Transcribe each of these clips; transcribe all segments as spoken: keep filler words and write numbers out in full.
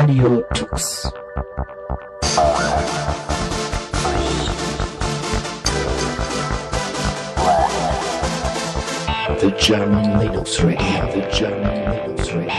Radio Tux. The German Linux Radio, the German Linux Radio.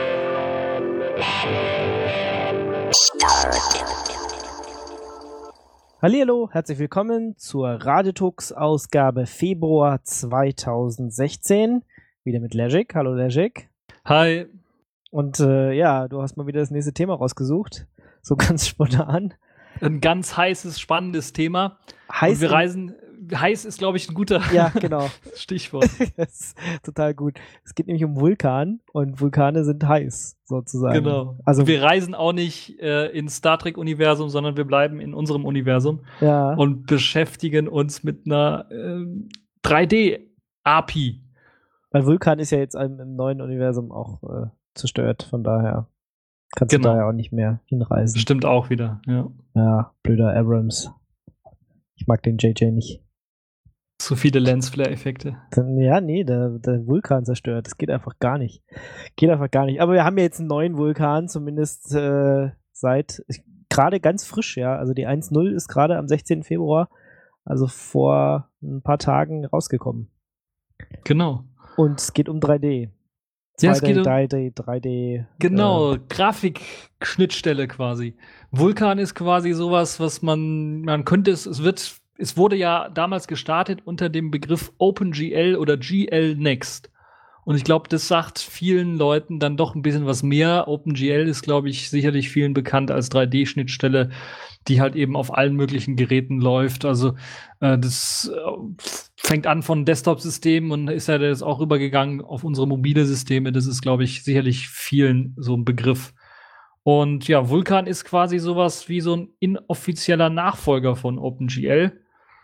Hallihallo, herzlich willkommen zur Radiotux Ausgabe Februar zweitausendsechzehn. Wieder mit Legic. Hallo Legic. Hi. Und äh, ja, du hast mal wieder das nächste Thema rausgesucht. So ganz spontan. Ein ganz heißes, spannendes Thema. Heiß Und wir reisen. Heiß ist, glaube ich, ein guter ja, genau. Stichwort. Das ist total gut. Es geht nämlich um Vulkan und Vulkane sind heiß, sozusagen. Genau. Also wir reisen auch nicht äh, ins Star Trek-Universum, sondern wir bleiben in unserem Universum ja. und beschäftigen uns mit einer äh, drei D-A P I. Weil Vulkan ist ja jetzt im, im neuen Universum auch äh, zerstört, von daher kannst genau. du da ja auch nicht mehr hinreisen. Stimmt auch wieder, ja. Ja, blöder Abrams. Ich mag den J J nicht. Zu viele Lensflare-Effekte. Ja, nee, der, der Vulkan zerstört. Das geht einfach gar nicht. Geht einfach gar nicht. Aber wir haben ja jetzt einen neuen Vulkan, zumindest äh, seit, gerade ganz frisch, ja. Also die eins Punkt null ist gerade am sechzehnten Februar, also vor ein paar Tagen rausgekommen. Genau. Und es geht um drei D. Ja, es geht um drei D, drei D. Genau, äh, Grafikschnittstelle quasi. Vulkan ist quasi sowas, was man, man könnte es, es wird, es wurde ja damals gestartet unter dem Begriff OpenGL oder G L Next. Und ich glaube, das sagt vielen Leuten dann doch ein bisschen was mehr. OpenGL ist, glaube ich, sicherlich vielen bekannt als drei D-Schnittstelle, die halt eben auf allen möglichen Geräten läuft. Also äh, das äh, fängt an von Desktop-Systemen und ist ja das auch rübergegangen auf unsere mobile Systeme. Das ist, glaube ich, sicherlich vielen so ein Begriff. Und ja, Vulkan ist quasi sowas wie so ein inoffizieller Nachfolger von OpenGL.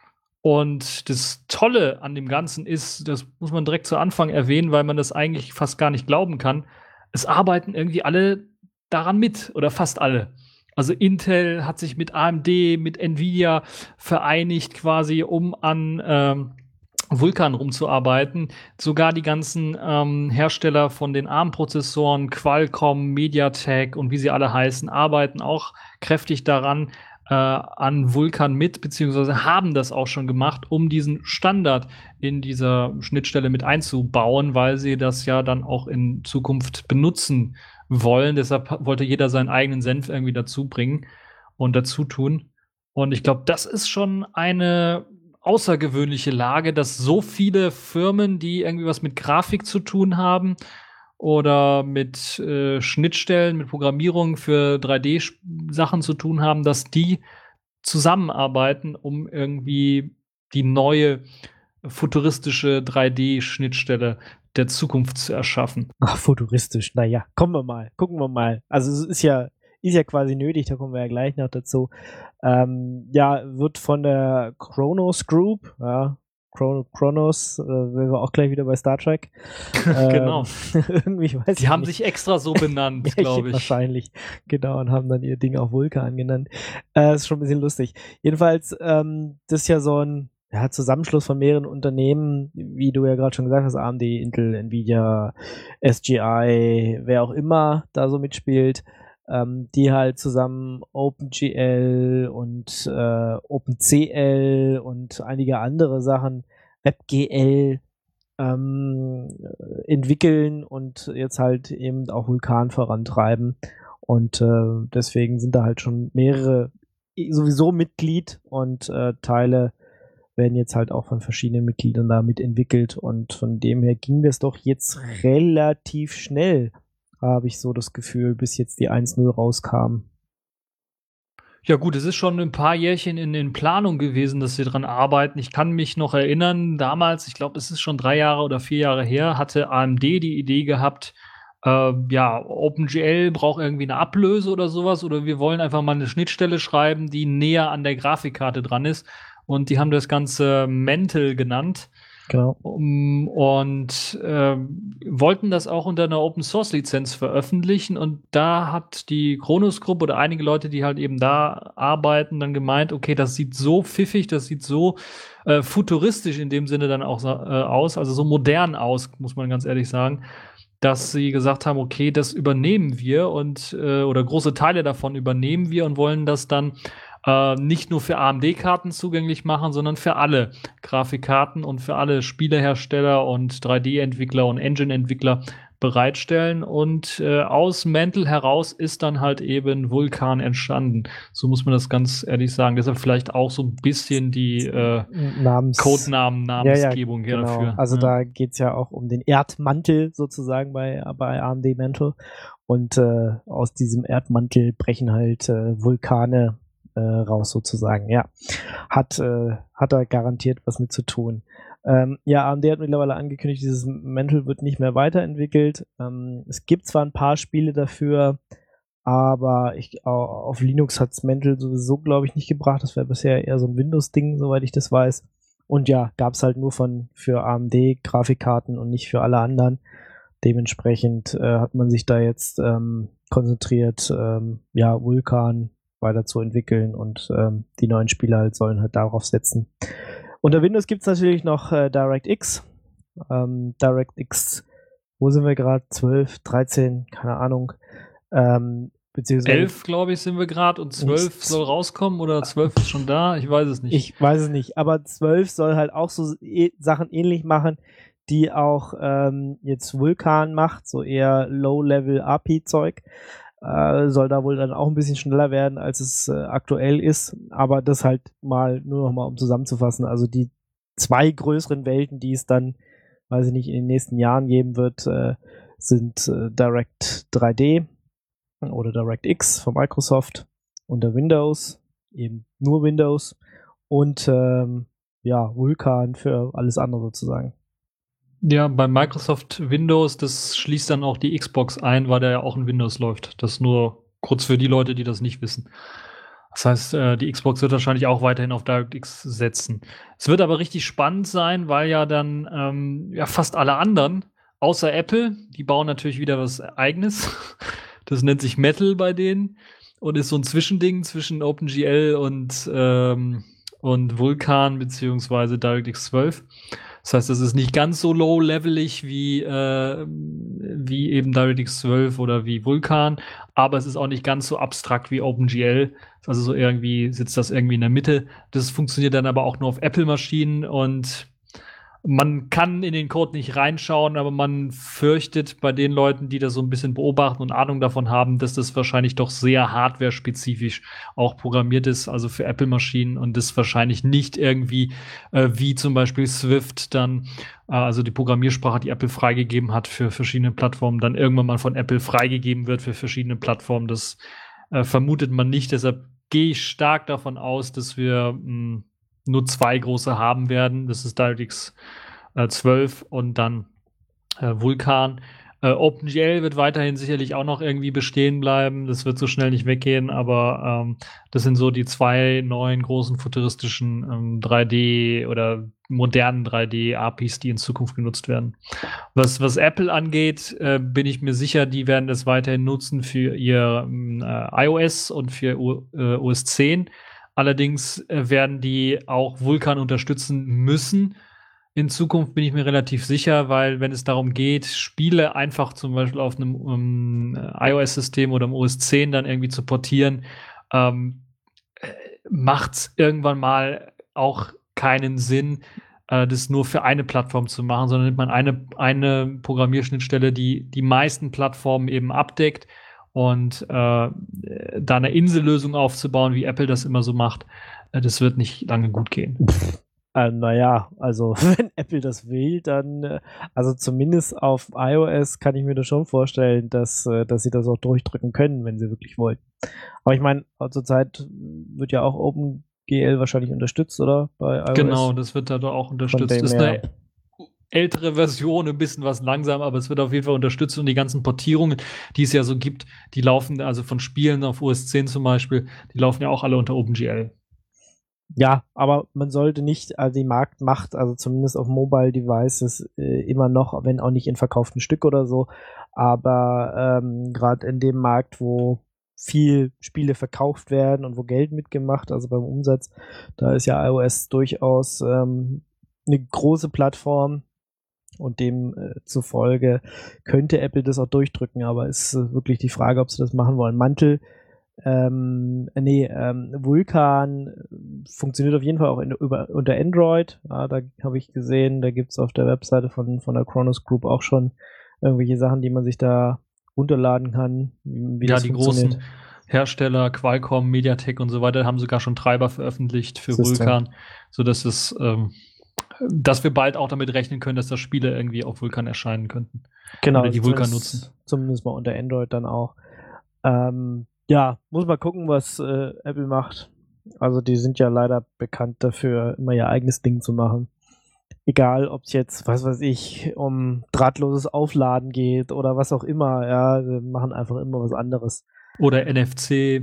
Und das Tolle an dem Ganzen ist, das muss man direkt zu Anfang erwähnen, weil man das eigentlich fast gar nicht glauben kann, es arbeiten irgendwie alle daran mit oder fast alle. Also Intel hat sich mit A M D, mit Nvidia vereinigt quasi, um an ähm, Vulkan rumzuarbeiten. Sogar die ganzen ähm, Hersteller von den ARM-Prozessoren, Qualcomm, MediaTek und wie sie alle heißen, arbeiten auch kräftig daran, äh, an Vulkan mit, beziehungsweise haben das auch schon gemacht, um diesen Standard in dieser Schnittstelle mit einzubauen, weil sie das ja dann auch in Zukunft benutzen wollen. Deshalb wollte jeder seinen eigenen Senf irgendwie dazu bringen und dazu tun. Und ich glaube, das ist schon eine außergewöhnliche Lage, dass so viele Firmen, die irgendwie was mit Grafik zu tun haben oder mit äh, Schnittstellen, mit Programmierung für drei D-Sachen zu tun haben, dass die zusammenarbeiten, um irgendwie die neue futuristische drei D-Schnittstelle der Zukunft zu erschaffen. Ach, futuristisch, naja, kommen wir mal, gucken wir mal. Also es ist ja, ist ja quasi nötig, da kommen wir ja gleich noch dazu. Ähm, ja, wird von der Kronos Group, ja, Kronos, äh, wären wir auch gleich wieder bei Star Trek. ähm, genau. irgendwie, ich weiß Die haben nicht. sich extra so benannt, glaube ich. Wahrscheinlich, genau, und haben dann ihr Ding auch Vulkan genannt. Äh, ist schon ein bisschen lustig. Jedenfalls, ähm, das ist ja so ein ja, Zusammenschluss von mehreren Unternehmen, wie du ja gerade schon gesagt hast, A M D, Intel, Nvidia, S G I, wer auch immer da so mitspielt, ähm, die halt zusammen OpenGL und äh, OpenCL und einige andere Sachen, WebGL, ähm, entwickeln und jetzt halt eben auch Vulkan vorantreiben. Und äh, deswegen sind da halt schon mehrere sowieso Mitglied und äh, Teile werden jetzt halt auch von verschiedenen Mitgliedern da mitentwickelt und von dem her ging das doch jetzt relativ schnell, habe ich so das Gefühl, bis jetzt die eins null rauskam. Ja gut, es ist schon ein paar Jährchen in, in Planung gewesen, dass sie dran arbeiten. Ich kann mich noch erinnern, damals, ich glaube, es ist schon drei Jahre oder vier Jahre her, hatte A M D die Idee gehabt, äh, ja, OpenGL braucht irgendwie eine Ablöse oder sowas oder wir wollen einfach mal eine Schnittstelle schreiben, die näher an der Grafikkarte dran ist. Und die haben das Ganze Mantle genannt. Genau. Um, und äh, wollten das auch unter einer Open-Source-Lizenz veröffentlichen. Und da hat die Kronos-Gruppe oder einige Leute, die halt eben da arbeiten, dann gemeint, okay, das sieht so pfiffig, das sieht so äh, futuristisch in dem Sinne dann auch äh, aus, also so modern aus, muss man ganz ehrlich sagen, dass sie gesagt haben, okay, das übernehmen wir und äh, oder große Teile davon übernehmen wir und wollen das dann äh, nicht nur für A M D-Karten zugänglich machen, sondern für alle Grafikkarten und für alle Spielehersteller und drei D-Entwickler und Engine-Entwickler bereitstellen. Und äh, aus Mantle heraus ist dann halt eben Vulkan entstanden. So muss man das ganz ehrlich sagen. Deshalb vielleicht auch so ein bisschen die äh, Namens Codenamen, Namensgebung ja, ja, hier genau. dafür. Also ja. da geht's ja auch um den Erdmantel sozusagen bei, bei A M D Mantle. Und äh, aus diesem Erdmantel brechen halt äh, Vulkane äh, raus sozusagen. Ja, hat, äh, hat da garantiert was mit zu tun. Ähm, ja, A M D hat mittlerweile angekündigt, dieses Mantle wird nicht mehr weiterentwickelt. Ähm, es gibt zwar ein paar Spiele dafür, aber ich, auf Linux hat's Mantle sowieso, glaube ich, nicht gebracht. Das wäre bisher eher so ein Windows-Ding, soweit ich das weiß. Und ja, gab's halt nur von für A M D-Grafikkarten und nicht für alle anderen. Dementsprechend äh, hat man sich da jetzt ähm, konzentriert, ähm, ja, Vulkan weiter zu entwickeln und ähm, die neuen Spiele halt sollen halt darauf setzen. Unter Windows gibt's natürlich noch äh, DirectX. Ähm, DirectX, wo sind wir gerade? zwölf, dreizehn, keine Ahnung. Ähm, beziehungsweise elf, glaube ich, sind wir gerade und zwölf soll rauskommen oder zwölf ist schon da? Ich weiß es nicht. Ich weiß es nicht, aber zwölf soll halt auch so e- Sachen ähnlich machen, die auch ähm, jetzt Vulkan macht, so eher Low-Level-A P I-Zeug. Äh, soll da wohl dann auch ein bisschen schneller werden, als es äh, aktuell ist. Aber das halt mal nur noch mal, um zusammenzufassen. Also die zwei größeren Welten, die es dann, weiß ich nicht, in den nächsten Jahren geben wird, äh, sind äh, Direct drei D oder DirectX von Microsoft unter Windows, eben nur Windows und ähm, ja, Vulkan für alles andere sozusagen. Ja, bei Microsoft Windows, das schließt dann auch die Xbox ein, weil der ja auch in Windows läuft. Das nur kurz für die Leute, die das nicht wissen. Das heißt, äh, die Xbox wird wahrscheinlich auch weiterhin auf DirectX setzen. Es wird aber richtig spannend sein, weil ja dann ähm, ja fast alle anderen, außer Apple, die bauen natürlich wieder was Eigenes. Das nennt sich Metal bei denen und ist so ein Zwischending zwischen OpenGL und, ähm, und Vulkan beziehungsweise DirectX zwölf. Das heißt, es ist nicht ganz so low-levelig wie, äh, wie eben DirectX zwölf oder wie Vulkan, aber es ist auch nicht ganz so abstrakt wie OpenGL. Also so irgendwie sitzt das irgendwie in der Mitte. Das funktioniert dann aber auch nur auf Apple-Maschinen und man kann in den Code nicht reinschauen, aber man fürchtet bei den Leuten, die das so ein bisschen beobachten und Ahnung davon haben, dass das wahrscheinlich doch sehr hardware-spezifisch auch programmiert ist, also für Apple-Maschinen und das wahrscheinlich nicht irgendwie äh, wie zum Beispiel Swift dann, äh, also die Programmiersprache, die Apple freigegeben hat für verschiedene Plattformen, dann irgendwann mal von Apple freigegeben wird für verschiedene Plattformen. Das äh, vermutet man nicht, deshalb gehe ich stark davon aus, dass wir mh, nur zwei große haben werden. Das ist DirectX äh, zwölf und dann äh, Vulkan. Äh, OpenGL wird weiterhin sicherlich auch noch irgendwie bestehen bleiben. Das wird so schnell nicht weggehen, aber ähm, das sind so die zwei neuen großen futuristischen ähm, drei D oder modernen drei D-A P Is, die in Zukunft genutzt werden. Was, was Apple angeht, äh, bin ich mir sicher, die werden das weiterhin nutzen für ihr äh, iOS und für U- äh, O S zehn. Allerdings äh, werden die auch Vulkan unterstützen müssen. In Zukunft bin ich mir relativ sicher, weil wenn es darum geht, Spiele einfach zum Beispiel auf einem um, iOS-System oder im O S zehn dann irgendwie zu portieren, ähm, macht es irgendwann mal auch keinen Sinn, äh, das nur für eine Plattform zu machen, sondern nimmt man eine, eine Programmierschnittstelle, die die meisten Plattformen eben abdeckt. Und äh, da eine Insellösung aufzubauen, wie Apple das immer so macht, äh, das wird nicht lange gut gehen. Äh, naja, also wenn Apple das will, dann, äh, also zumindest auf iOS kann ich mir das schon vorstellen, dass, äh, dass sie das auch durchdrücken können, wenn sie wirklich wollen. Aber ich meine, zurzeit wird ja auch OpenGL wahrscheinlich unterstützt, oder? Bei iOS. Genau, das wird da doch auch unterstützt. Das ist eine ältere Version, ein bisschen was langsam, aber es wird auf jeden Fall unterstützt und die ganzen Portierungen, die es ja so gibt, die laufen, also von Spielen auf O S zehn zum Beispiel, die laufen ja auch alle unter OpenGL. Ja, aber man sollte nicht, also die Marktmacht, also zumindest auf Mobile Devices äh, immer noch, wenn auch nicht in verkauften Stück oder so, aber ähm, gerade in dem Markt, wo viel Spiele verkauft werden und wo Geld mitgemacht, also beim Umsatz, da ist ja iOS durchaus ähm, eine große Plattform. und demzufolge äh, könnte Apple das auch durchdrücken, aber es ist äh, wirklich die Frage, ob sie das machen wollen. Mantel, ähm, nee, ähm, Vulkan funktioniert auf jeden Fall auch in, über, unter Android. Ja, da habe ich gesehen, da gibt es auf der Webseite von, von der Kronos Group auch schon irgendwelche Sachen, die man sich da runterladen kann. Wie ja, das die funktioniert. großen Hersteller, Qualcomm, MediaTek und so weiter, haben sogar schon Treiber veröffentlicht für Siehste. Vulkan, sodass es, ähm, dass wir bald auch damit rechnen können, dass da Spiele irgendwie auf Vulkan erscheinen könnten. Genau, Oder die also Vulkan zumindest- nutzen. Zumindest mal unter Android dann auch. Ähm, ja, muss mal gucken, was äh, Apple macht. Also die sind ja leider bekannt dafür, immer ihr eigenes Ding zu machen. Egal, ob es jetzt, was weiß ich, um drahtloses Aufladen geht oder was auch immer. Ja, wir machen einfach immer was anderes. Oder N F C.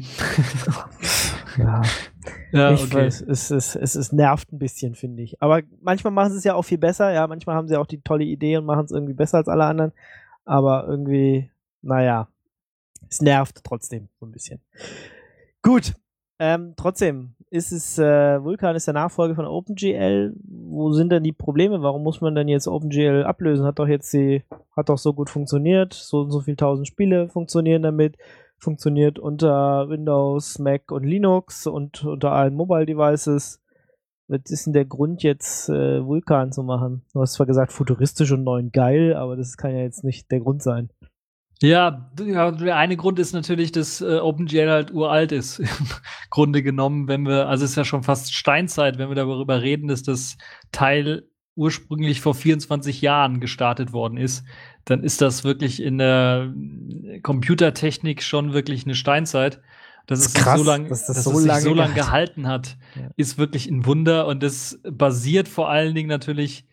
Ja, Ja, ich okay. weiß, es, es, es, es nervt ein bisschen, finde ich. Aber manchmal machen sie es ja auch viel besser. Ja, manchmal haben sie auch die tolle Idee und machen es irgendwie besser als alle anderen. Aber irgendwie, naja, es nervt trotzdem so ein bisschen. Gut, ähm, trotzdem ist es, äh, Vulkan ist der Nachfolger von OpenGL. Wo sind denn die Probleme? Warum muss man denn jetzt OpenGL ablösen? Hat doch jetzt die, hat doch so gut funktioniert. So und so viele tausend Spiele funktionieren damit. Funktioniert unter Windows, Mac und Linux und unter allen Mobile Devices. Was ist denn der Grund jetzt, äh, Vulkan zu machen? Du hast zwar gesagt, futuristisch und neu und geil, aber das kann ja jetzt nicht der Grund sein. Ja, ja, der eine Grund ist natürlich, dass äh, OpenGL halt uralt ist. Im Grunde genommen, wenn wir, also es ist ja schon fast Steinzeit, wenn wir darüber reden, dass das Teil ursprünglich vor vierundzwanzig Jahren gestartet worden ist, dann ist das wirklich in der Computertechnik schon wirklich eine Steinzeit. Dass Das es ist krass, sich so lang, dass das dass so es sich lange so lange gehalten- gehalten hat, Ja. ist wirklich ein Wunder. Und das basiert vor allen Dingen natürlich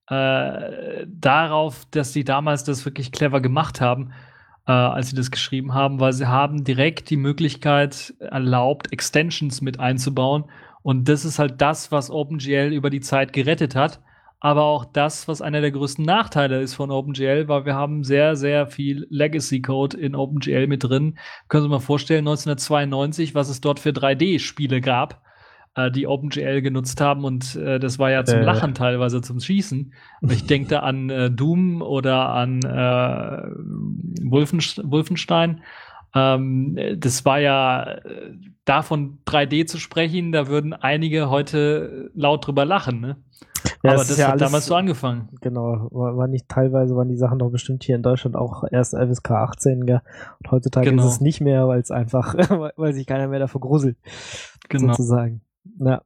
äh, darauf, dass sie damals das wirklich clever gemacht haben, äh, als sie das geschrieben haben, weil sie haben direkt die Möglichkeit erlaubt, Extensions mit einzubauen. Und das ist halt das, was OpenGL über die Zeit gerettet hat. Aber auch das, was einer der größten Nachteile ist von OpenGL, weil wir haben sehr, sehr viel Legacy-Code in OpenGL mit drin. Können Sie sich mal vorstellen, neunzehnhundertzweiundneunzig, was es dort für drei D-Spiele gab, äh, die OpenGL genutzt haben. Und äh, das war ja zum Äh. Lachen teilweise, zum Schießen. Ich denke da an äh, Doom oder an äh, Wolfenst- Wolfenstein. Ähm, das war ja, äh, davon drei D zu sprechen, da würden einige heute laut drüber lachen, ne? Ja, Aber es das ist ja hat alles- damals so angefangen. Genau, war, war nicht, teilweise waren die Sachen doch bestimmt hier in Deutschland auch erst F S K achtzehn, gell? Und heutzutage Genau. ist es nicht mehr, weil es einfach, weil sich keiner mehr davor gruselt, Genau. sozusagen. Ja.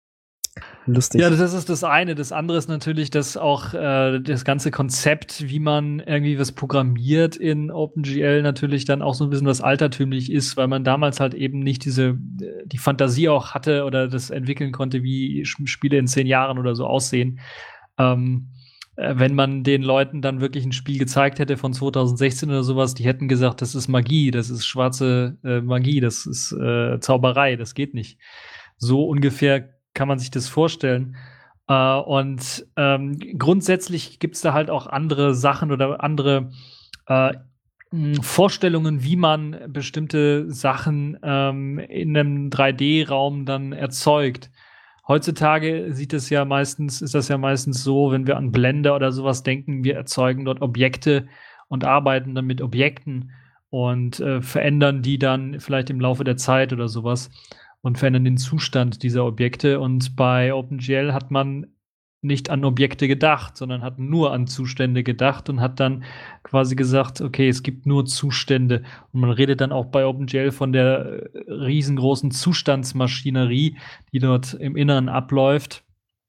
Lustig. Ja, das ist das eine. Das andere ist natürlich, dass auch äh, das ganze Konzept, wie man irgendwie was programmiert in OpenGL, natürlich dann auch so ein bisschen was altertümlich ist, weil man damals halt eben nicht diese die Fantasie auch hatte oder das entwickeln konnte, wie Spiele in zehn Jahren oder so aussehen. Ähm, äh, wenn man den Leuten dann wirklich ein Spiel gezeigt hätte von zweitausendsechzehn oder sowas, die hätten gesagt, das ist Magie, das ist schwarze äh, Magie, das ist äh, Zauberei, das geht nicht. So ungefähr kann man sich das vorstellen. Äh, und ähm, grundsätzlich gibt es da halt auch andere Sachen oder andere äh, mh, Vorstellungen, wie man bestimmte Sachen ähm, in einem drei D-Raum dann erzeugt. Heutzutage sieht es ja meistens, ist das ja meistens so, wenn wir an Blender oder sowas denken, wir erzeugen dort Objekte und arbeiten dann mit Objekten und äh, verändern die dann vielleicht im Laufe der Zeit oder sowas und verändern den Zustand dieser Objekte. Und bei OpenGL hat man nicht an Objekte gedacht, sondern hat nur an Zustände gedacht und hat dann quasi gesagt, okay, es gibt nur Zustände. Und man redet dann auch bei OpenGL von der riesengroßen Zustandsmaschinerie, die dort im Inneren abläuft.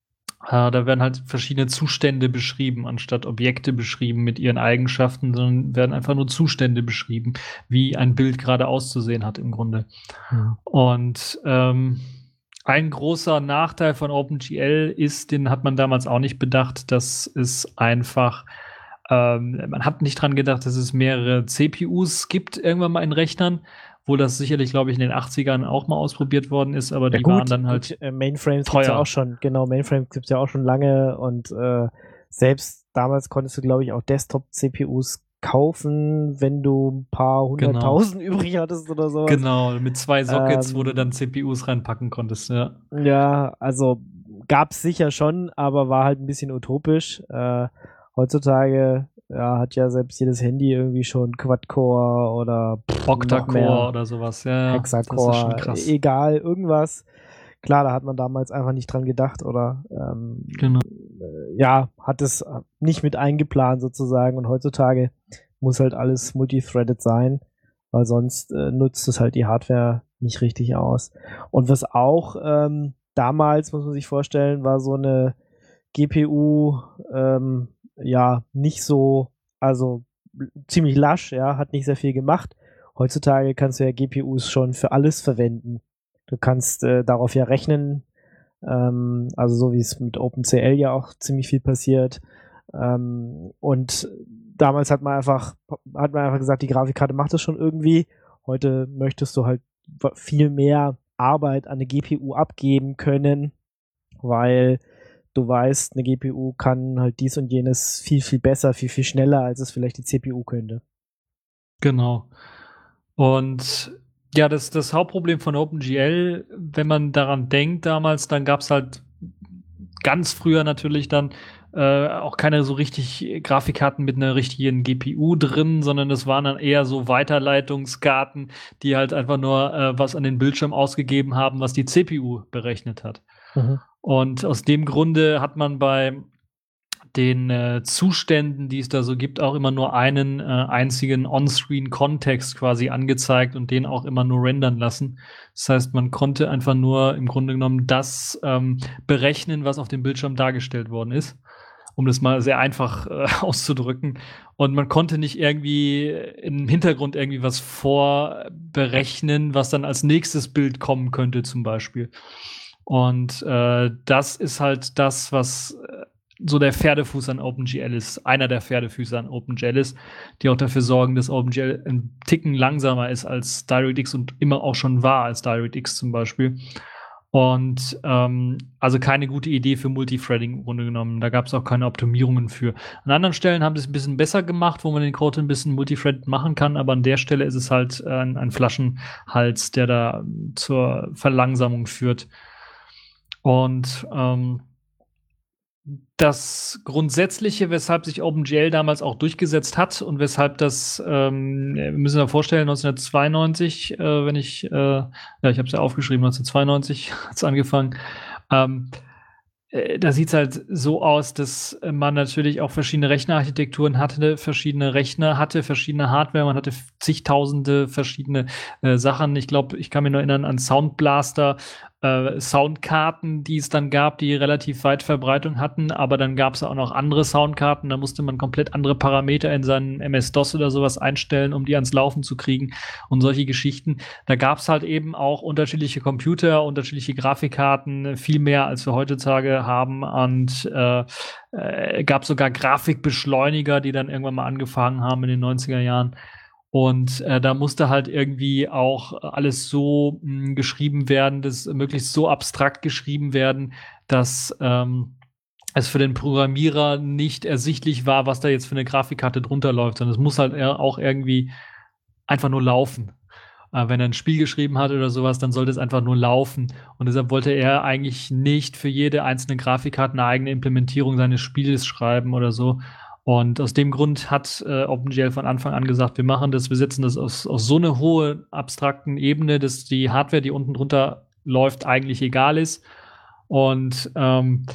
Äh, da werden halt verschiedene Zustände beschrieben, anstatt Objekte beschrieben mit ihren Eigenschaften, sondern werden einfach nur Zustände beschrieben, wie ein Bild gerade auszusehen hat im Grunde. Ja. Und ähm, ein großer Nachteil von OpenGL ist, den hat man damals auch nicht bedacht, dass es einfach, ähm, man hat nicht dran gedacht, dass es mehrere C P Us gibt irgendwann mal in Rechnern, wo das sicherlich, glaube ich, in den achtzigern auch mal ausprobiert worden ist, aber Ja, die gut, waren dann halt gut, äh, Mainframes teuer. gibt's ja auch schon, genau, Mainframes gibt's ja auch schon lange und äh, selbst damals konntest du, glaube ich, auch Desktop-C P Us kaufen, wenn du ein paar hunderttausend übrig hattest oder sowas. Genau, mit zwei Sockets, Ähm, wo du dann C P Us reinpacken konntest, ja. Ja, also gab's sicher schon, aber war halt ein bisschen utopisch. Äh, Heutzutage ja, hat ja selbst jedes Handy irgendwie schon Quad-Core oder pff, noch Octa-Core mehr oder sowas. Ja, ja, das ist schon Hexacore, krass. egal, irgendwas. Klar, da hat man damals einfach nicht dran gedacht oder ähm, Genau. äh, ja, hat es nicht mit eingeplant sozusagen und heutzutage muss halt alles multithreaded sein, weil sonst äh, nutzt es halt die Hardware nicht richtig aus. Und was auch ähm, damals, muss man sich vorstellen, war so eine G P U ähm, ja nicht so, also ziemlich lasch, ja, hat nicht sehr viel gemacht. Heutzutage kannst du ja G P Us schon für alles verwenden. Du kannst äh, darauf ja rechnen, ähm, also so wie es mit OpenCL ja auch ziemlich viel passiert. Ähm, und damals hat man einfach, hat man einfach gesagt, die Grafikkarte macht das schon irgendwie. Heute möchtest du halt viel mehr Arbeit an eine G P U abgeben können, weil du weißt, eine G P U kann halt dies und jenes viel, viel besser, viel, viel schneller, als es vielleicht die C P U könnte. Genau. Und ja, das, das Hauptproblem von OpenGL, wenn man daran denkt damals, dann gab es halt ganz früher natürlich dann äh, auch keine so richtig Grafikkarten mit einer richtigen G P U drin, sondern es waren dann eher so Weiterleitungskarten, die halt einfach nur äh, was an den Bildschirm ausgegeben haben, was die C P U berechnet hat. Mhm. Und aus dem Grunde hat man bei den äh, Zuständen, die es da so gibt, auch immer nur einen äh, einzigen On-Screen-Kontext quasi angezeigt und den auch immer nur rendern lassen. Das heißt, man konnte einfach nur im Grunde genommen das ähm, berechnen, was auf dem Bildschirm dargestellt worden ist, um das mal sehr einfach äh, auszudrücken. Und man konnte nicht irgendwie im Hintergrund irgendwie was vorberechnen, was dann als nächstes Bild kommen könnte zum Beispiel. Und äh, das ist halt das, was äh, so der Pferdefuß an OpenGL ist, einer der Pferdefüße an OpenGL ist, die auch dafür sorgen, dass OpenGL ein Ticken langsamer ist als DirectX und immer auch schon war als DirectX zum Beispiel. Und ähm, also keine gute Idee für Multithreading im Grunde genommen. Da gab es auch keine Optimierungen für. An anderen Stellen haben sie es ein bisschen besser gemacht, wo man den Code ein bisschen multithread machen kann, aber an der Stelle ist es halt ein, ein Flaschenhals, der da zur Verlangsamung führt. Und ähm, das Grundsätzliche, weshalb sich OpenGL damals auch durchgesetzt hat und weshalb das, ähm, wir müssen uns vorstellen, neunzehnhundertzweiundneunzig, äh, wenn ich, äh, ja, ich habe es ja aufgeschrieben, neunzehnhundertzweiundneunzig hat es angefangen, ähm, äh, da sieht es halt so aus, dass man natürlich auch verschiedene Rechnerarchitekturen hatte, verschiedene Rechner hatte, verschiedene Hardware, man hatte zigtausende verschiedene äh, Sachen. Ich glaube, ich kann mich nur erinnern an Sound Blaster, äh, Soundkarten, die es dann gab, die relativ weit Verbreitung hatten, aber dann gab es auch noch andere Soundkarten, da musste man komplett andere Parameter in seinen M S-DOS oder sowas einstellen, um die ans Laufen zu kriegen und solche Geschichten. Da gab es halt eben auch unterschiedliche Computer, unterschiedliche Grafikkarten, viel mehr als wir heutzutage haben und äh, äh, gab sogar Grafikbeschleuniger, die dann irgendwann mal angefangen haben in den neunziger Jahren. Und äh, da musste halt irgendwie auch alles so mh, geschrieben werden, dass möglichst so abstrakt geschrieben werden, dass ähm, es für den Programmierer nicht ersichtlich war, was da jetzt für eine Grafikkarte drunter läuft, sondern es muss halt auch irgendwie einfach nur laufen. Äh, wenn er ein Spiel geschrieben hat oder sowas, dann sollte es einfach nur laufen. Und deshalb wollte er eigentlich nicht für jede einzelne Grafikkarte eine eigene Implementierung seines Spieles schreiben oder so. Und aus dem Grund hat äh, OpenGL von Anfang an gesagt, wir machen das, wir setzen das aus, aus so eine hohe abstrakten Ebene, dass die Hardware, die unten drunter läuft, eigentlich egal ist. Und ähm,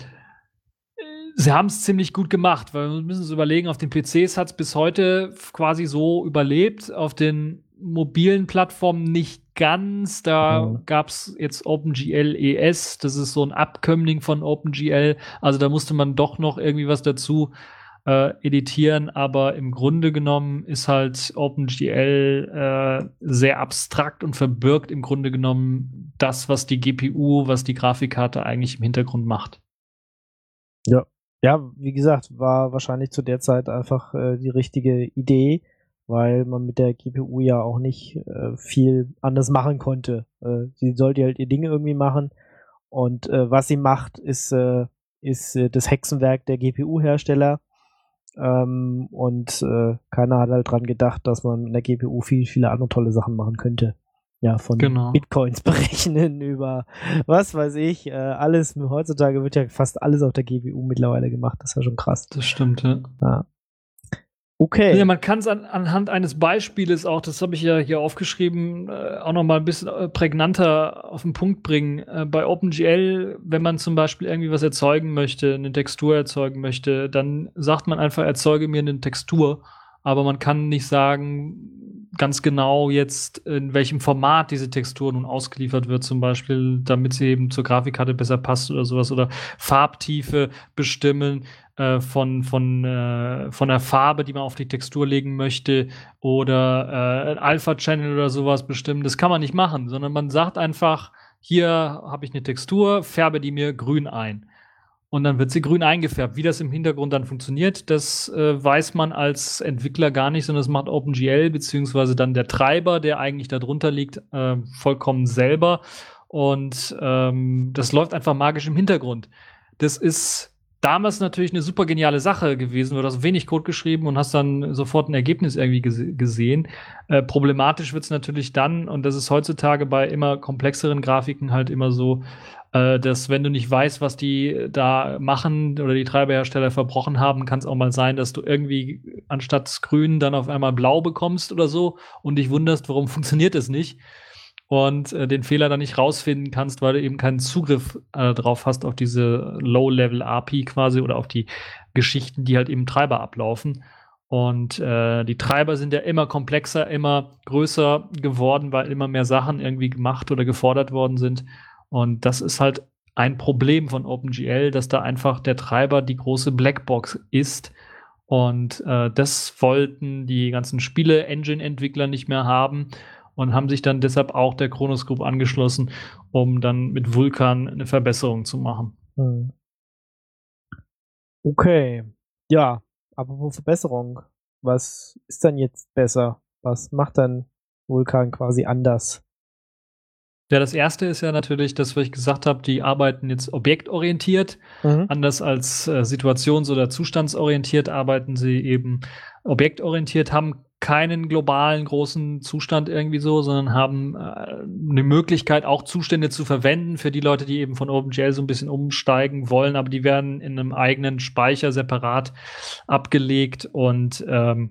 sie haben es ziemlich gut gemacht, weil wir müssen uns überlegen, auf den P Cs hat es bis heute quasi so überlebt, auf den mobilen Plattformen nicht ganz. Da Mhm. gab es jetzt OpenGL E S, das ist so ein Abkömmling von OpenGL. Also da musste man doch noch irgendwie was dazu äh, editieren, aber im Grunde genommen ist halt OpenGL äh, sehr abstrakt und verbirgt im Grunde genommen das, was die G P U, was die Grafikkarte eigentlich im Hintergrund macht. Ja. Ja, wie gesagt, war wahrscheinlich zu der Zeit einfach äh, die richtige Idee, weil man mit der G P U ja auch nicht äh, viel anders machen konnte. Äh, sie sollte halt ihr Ding irgendwie machen und äh, was sie macht, ist, äh, ist äh, das Hexenwerk der G P U-Hersteller. Ähm, und äh, keiner hat halt dran gedacht, dass man mit der G P U viel, viele andere tolle Sachen machen könnte. ja, von Genau. Bitcoins berechnen über was weiß ich, äh, alles, heutzutage wird ja fast alles auf der G P U mittlerweile gemacht, das ist ja schon krass. Das stimmt, ja. Ja. Okay. Ja, man kann es an, anhand eines Beispieles auch, das habe ich ja hier aufgeschrieben, äh, auch noch mal ein bisschen äh, prägnanter auf den Punkt bringen. Äh, bei OpenGL, wenn man zum Beispiel irgendwie was erzeugen möchte, eine Textur erzeugen möchte, dann sagt man einfach, erzeuge mir eine Textur, aber man kann nicht sagen ganz genau jetzt, in welchem Format diese Textur nun ausgeliefert wird, zum Beispiel, damit sie eben zur Grafikkarte besser passt oder sowas, oder Farbtiefe bestimmen äh, von, von, äh, von der Farbe, die man auf die Textur legen möchte, oder äh, ein Alpha-Channel oder sowas bestimmen. Das kann man nicht machen, sondern man sagt einfach, hier habe ich eine Textur, färbe die mir grün ein. Und dann wird sie grün eingefärbt. Wie das im Hintergrund dann funktioniert, das äh, weiß man als Entwickler gar nicht, sondern das macht OpenGL, beziehungsweise dann der Treiber, der eigentlich da drunter liegt, äh, vollkommen selber. Und ähm, das läuft einfach magisch im Hintergrund. Das ist damals natürlich eine super geniale Sache gewesen. Du hast wenig Code geschrieben und hast dann sofort ein Ergebnis irgendwie gese- gesehen. Äh, problematisch wird es natürlich dann, und das ist heutzutage bei immer komplexeren Grafiken halt immer so, äh, dass wenn du nicht weißt, was die da machen oder die Treiberhersteller verbrochen haben, kann es auch mal sein, dass du irgendwie anstatt grün dann auf einmal blau bekommst oder so und dich wunderst, warum funktioniert es nicht. Und äh, den Fehler dann nicht rausfinden kannst, weil du eben keinen Zugriff äh, drauf hast auf diese Low-Level-A P I quasi oder auf die Geschichten, die halt im Treiber ablaufen. Und äh, die Treiber sind ja immer komplexer, immer größer geworden, weil immer mehr Sachen irgendwie gemacht oder gefordert worden sind. Und das ist halt ein Problem von OpenGL, dass da einfach der Treiber die große Blackbox ist. Und äh, das wollten die ganzen Spiele-Engine-Entwickler nicht mehr haben und haben sich dann deshalb auch der Kronos Group angeschlossen, um dann mit Vulkan eine Verbesserung zu machen. Hm. Okay. Ja, apropos Verbesserung. Was ist dann jetzt besser? Was macht dann Vulkan quasi anders? Ja, das erste ist ja natürlich, das, was ich gesagt habe, die arbeiten jetzt objektorientiert. Mhm. Anders als äh, situations- oder zustandsorientiert arbeiten sie eben objektorientiert, haben keinen globalen großen Zustand irgendwie so, sondern haben äh, eine Möglichkeit, auch Zustände zu verwenden für die Leute, die eben von OpenGL so ein bisschen umsteigen wollen, aber die werden in einem eigenen Speicher separat abgelegt und ähm,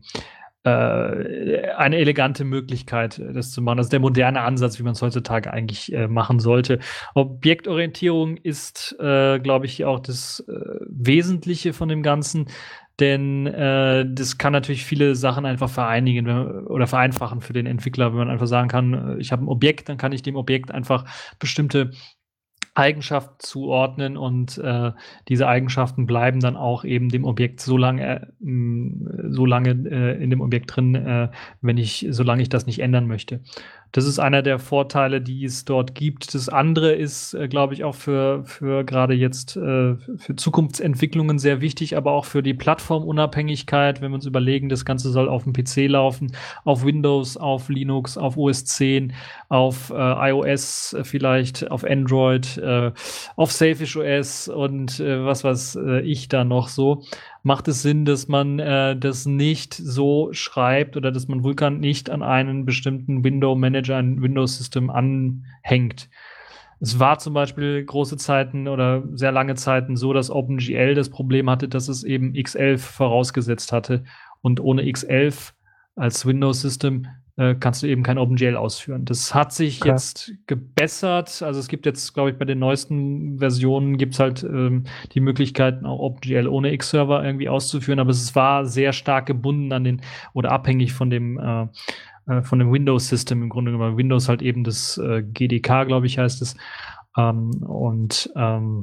eine elegante Möglichkeit, das zu machen. Das ist der moderne Ansatz, wie man es heutzutage eigentlich äh, machen sollte. Objektorientierung ist, äh, glaube ich, auch das äh, Wesentliche von dem Ganzen, denn äh, das kann natürlich viele Sachen einfach vereinigen wenn, oder vereinfachen für den Entwickler, wenn man einfach sagen kann, ich habe ein Objekt, dann kann ich dem Objekt einfach bestimmte Eigenschaften zuordnen und äh, diese Eigenschaften bleiben dann auch eben dem Objekt so lange, äh, so lange äh, in dem Objekt drin, äh, wenn ich, solange ich das nicht ändern möchte. Das ist einer der Vorteile, die es dort gibt. Das andere ist, äh, glaube ich, auch für, für gerade jetzt äh, für Zukunftsentwicklungen sehr wichtig, aber auch für die Plattformunabhängigkeit, wenn wir uns überlegen, das Ganze soll auf dem P C laufen, auf Windows, auf Linux, auf O S zehn, auf äh, iOS äh, vielleicht, auf Android, äh, auf Selfish O S und äh, was weiß äh, ich da noch so. Macht es Sinn, dass man äh, das nicht so schreibt oder dass man Vulkan nicht an einen bestimmten Window-Manager, ein Windows-System anhängt. Es war zum Beispiel große Zeiten oder sehr lange Zeiten so, dass OpenGL das Problem hatte, dass es eben X elf vorausgesetzt hatte. Und ohne X elf als Windows-System äh, kannst du eben kein OpenGL ausführen. Das hat sich Okay. jetzt gebessert. Also es gibt jetzt, glaube ich, bei den neuesten Versionen gibt es halt ähm, die Möglichkeiten, auch OpenGL ohne X-Server irgendwie auszuführen. Aber es war sehr stark gebunden an den oder abhängig von dem äh, äh, von dem Windows-System im Grunde genommen. Windows halt eben das äh, G D K, glaube ich, heißt es. Ähm, und ähm,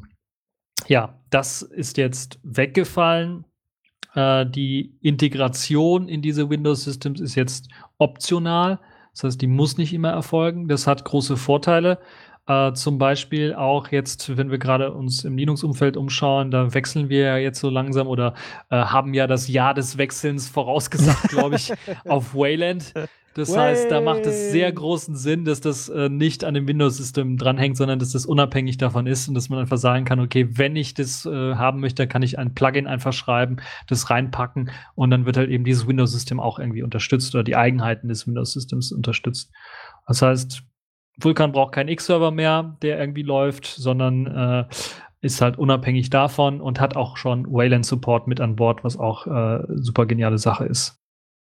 ja, das ist jetzt weggefallen. Äh, die Integration in diese Windows-Systems ist jetzt optional. Das heißt, die muss nicht immer erfolgen. Das hat große Vorteile. Äh, zum Beispiel auch jetzt, wenn wir gerade uns im Linux-Umfeld umschauen, da wechseln wir ja jetzt so langsam oder äh, haben ja das Jahr des Wechselns vorausgesagt, glaube ich, auf Wayland. Das Way. heißt, da macht es sehr großen Sinn, dass das äh, nicht an dem Windows-System dranhängt, sondern dass das unabhängig davon ist und dass man einfach sagen kann, okay, wenn ich das äh, haben möchte, kann ich ein Plugin einfach schreiben, das reinpacken und dann wird halt eben dieses Windows-System auch irgendwie unterstützt oder die Eigenheiten des Windows-Systems unterstützt. Das heißt, Vulkan braucht keinen X-Server mehr, der irgendwie läuft, sondern äh, ist halt unabhängig davon und hat auch schon Wayland-Support mit an Bord, was auch äh, super geniale Sache ist.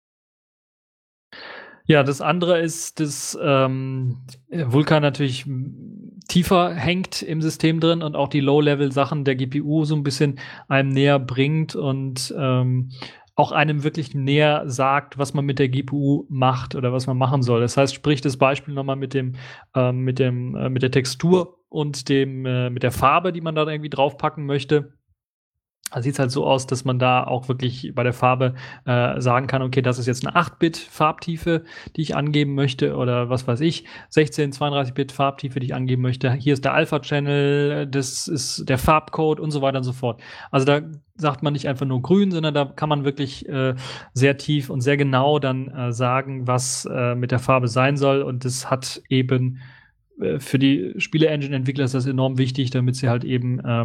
Ja, das andere ist, dass ähm, Vulkan natürlich tiefer hängt im System drin und auch die Low-Level-Sachen der G P U so ein bisschen einem näher bringt und ähm, auch einem wirklich näher sagt, was man mit der G P U macht oder was man machen soll. Das heißt, sprich das Beispiel nochmal mit dem, ähm, mit dem, äh, mit der Textur und dem, äh, mit der Farbe, die man da irgendwie draufpacken möchte. Da sieht es halt so aus, dass man da auch wirklich bei der Farbe äh, sagen kann, okay, das ist jetzt eine acht Bit Farbtiefe, die ich angeben möchte oder was weiß ich, sechzehn, zweiunddreißig Bit Farbtiefe, die ich angeben möchte. Hier ist der Alpha-Channel, das ist der Farbcode und so weiter und so fort. Also da sagt man nicht einfach nur grün, sondern da kann man wirklich äh, sehr tief und sehr genau dann äh, sagen, was äh, mit der Farbe sein soll. Und das hat eben äh, für die Spiele-Engine-Entwickler ist das enorm wichtig, damit sie halt eben äh,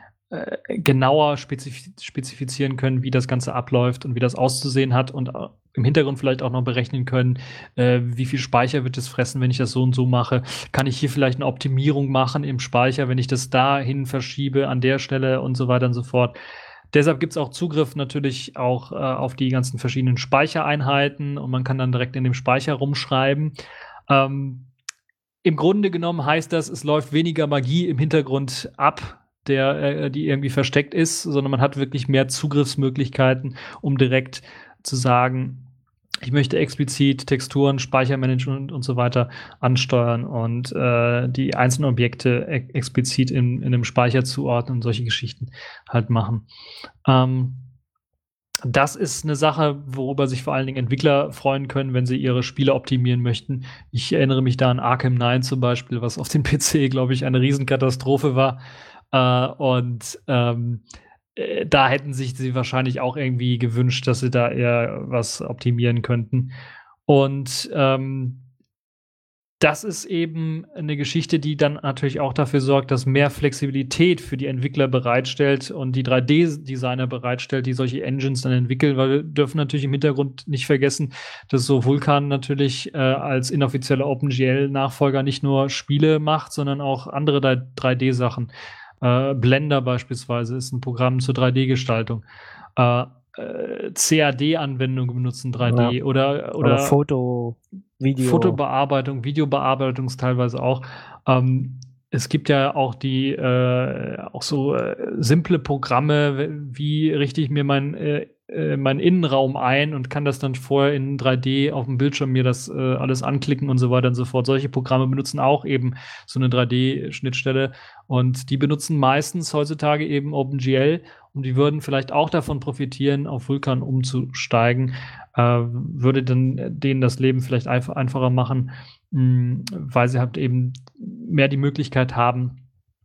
genauer spezif- spezifizieren können, wie das Ganze abläuft und wie das auszusehen hat und äh, im Hintergrund vielleicht auch noch berechnen können, äh, wie viel Speicher wird es fressen, wenn ich das so und so mache. Kann ich hier vielleicht eine Optimierung machen im Speicher, wenn ich das dahin verschiebe, an der Stelle und so weiter und so fort. Deshalb gibt es auch Zugriff natürlich auch äh, auf die ganzen verschiedenen Speichereinheiten und man kann dann direkt in dem Speicher rumschreiben. Ähm, im Grunde genommen heißt das, es läuft weniger Magie im Hintergrund ab, der, äh, die irgendwie versteckt ist, sondern man hat wirklich mehr Zugriffsmöglichkeiten, um direkt zu sagen, ich möchte explizit Texturen, Speichermanagement und so weiter ansteuern und äh, die einzelnen Objekte e- explizit in, in einem Speicher zuordnen und solche Geschichten halt machen. Ähm, Das ist eine Sache, worüber sich vor allen Dingen Entwickler freuen können, wenn sie ihre Spiele optimieren möchten. Ich erinnere mich da an Arkham Knight zum Beispiel, was auf dem P C, glaube ich, eine Riesenkatastrophe war. Äh, und ähm, äh, da hätten sich sie wahrscheinlich auch irgendwie gewünscht, dass sie da eher was optimieren könnten. Und ähm, das ist eben eine Geschichte, die dann natürlich auch dafür sorgt, dass mehr Flexibilität für die Entwickler bereitstellt und die drei D-Designer bereitstellt, die solche Engines dann entwickeln, weil wir dürfen natürlich im Hintergrund nicht vergessen, dass so Vulkan natürlich äh, als inoffizieller OpenGL-Nachfolger nicht nur Spiele macht, sondern auch andere drei D-Sachen. Äh, Blender beispielsweise ist ein Programm zur drei D-Gestaltung. Äh, C A D-Anwendungen benutzen drei D ja. oder, oder, oder Foto, Video. Fotobearbeitung, Videobearbeitung teilweise auch. Ähm, es gibt ja auch die äh, auch so äh, simple Programme, wie richte ich mir mein, äh, meinen Innenraum ein und kann das dann vorher in drei D auf dem Bildschirm mir das äh, alles anklicken und so weiter und so fort. Solche Programme benutzen auch eben so eine drei D-Schnittstelle und die benutzen meistens heutzutage eben OpenGL und die würden vielleicht auch davon profitieren, auf Vulkan umzusteigen. Äh, würde dann denen das Leben vielleicht einf- einfacher machen, mh, weil sie halt eben mehr die Möglichkeit haben,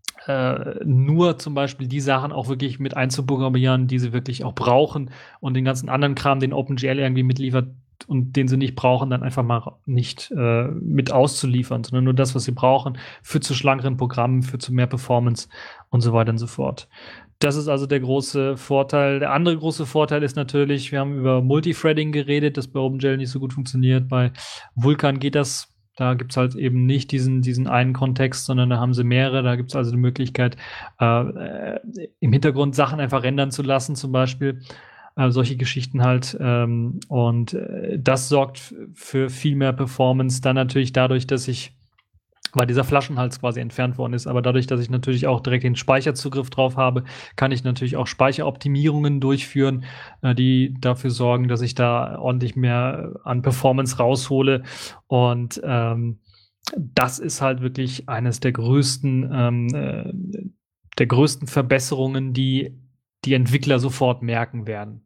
äh, nur zum Beispiel die Sachen auch wirklich mit einzuprogrammieren, die sie wirklich auch brauchen und den ganzen anderen Kram, den OpenGL irgendwie mitliefert und den sie nicht brauchen, dann einfach mal nicht äh, mit auszuliefern, sondern nur das, was sie brauchen, für zu schlankeren Programmen, für zu mehr Performance und so weiter und so fort. Das ist also der große Vorteil. Der andere große Vorteil ist natürlich, wir haben über Multithreading geredet, das bei OpenGL nicht so gut funktioniert. Bei Vulkan geht das. Da gibt es halt eben nicht diesen, diesen einen Kontext, sondern da haben sie mehrere. Da gibt es also die Möglichkeit, äh, im Hintergrund Sachen einfach rendern zu lassen, zum Beispiel. Äh, solche Geschichten halt. Ähm, und äh, das sorgt für viel mehr Performance. Dann natürlich dadurch, dass ich weil dieser Flaschenhals quasi entfernt worden ist. Aber dadurch, dass ich natürlich auch direkt den Speicherzugriff drauf habe, kann ich natürlich auch Speicheroptimierungen durchführen, äh, die dafür sorgen, dass ich da ordentlich mehr an Performance raushole. Und ähm, das ist halt wirklich eines der größten, ähm, äh, der größten Verbesserungen, die die Entwickler sofort merken werden.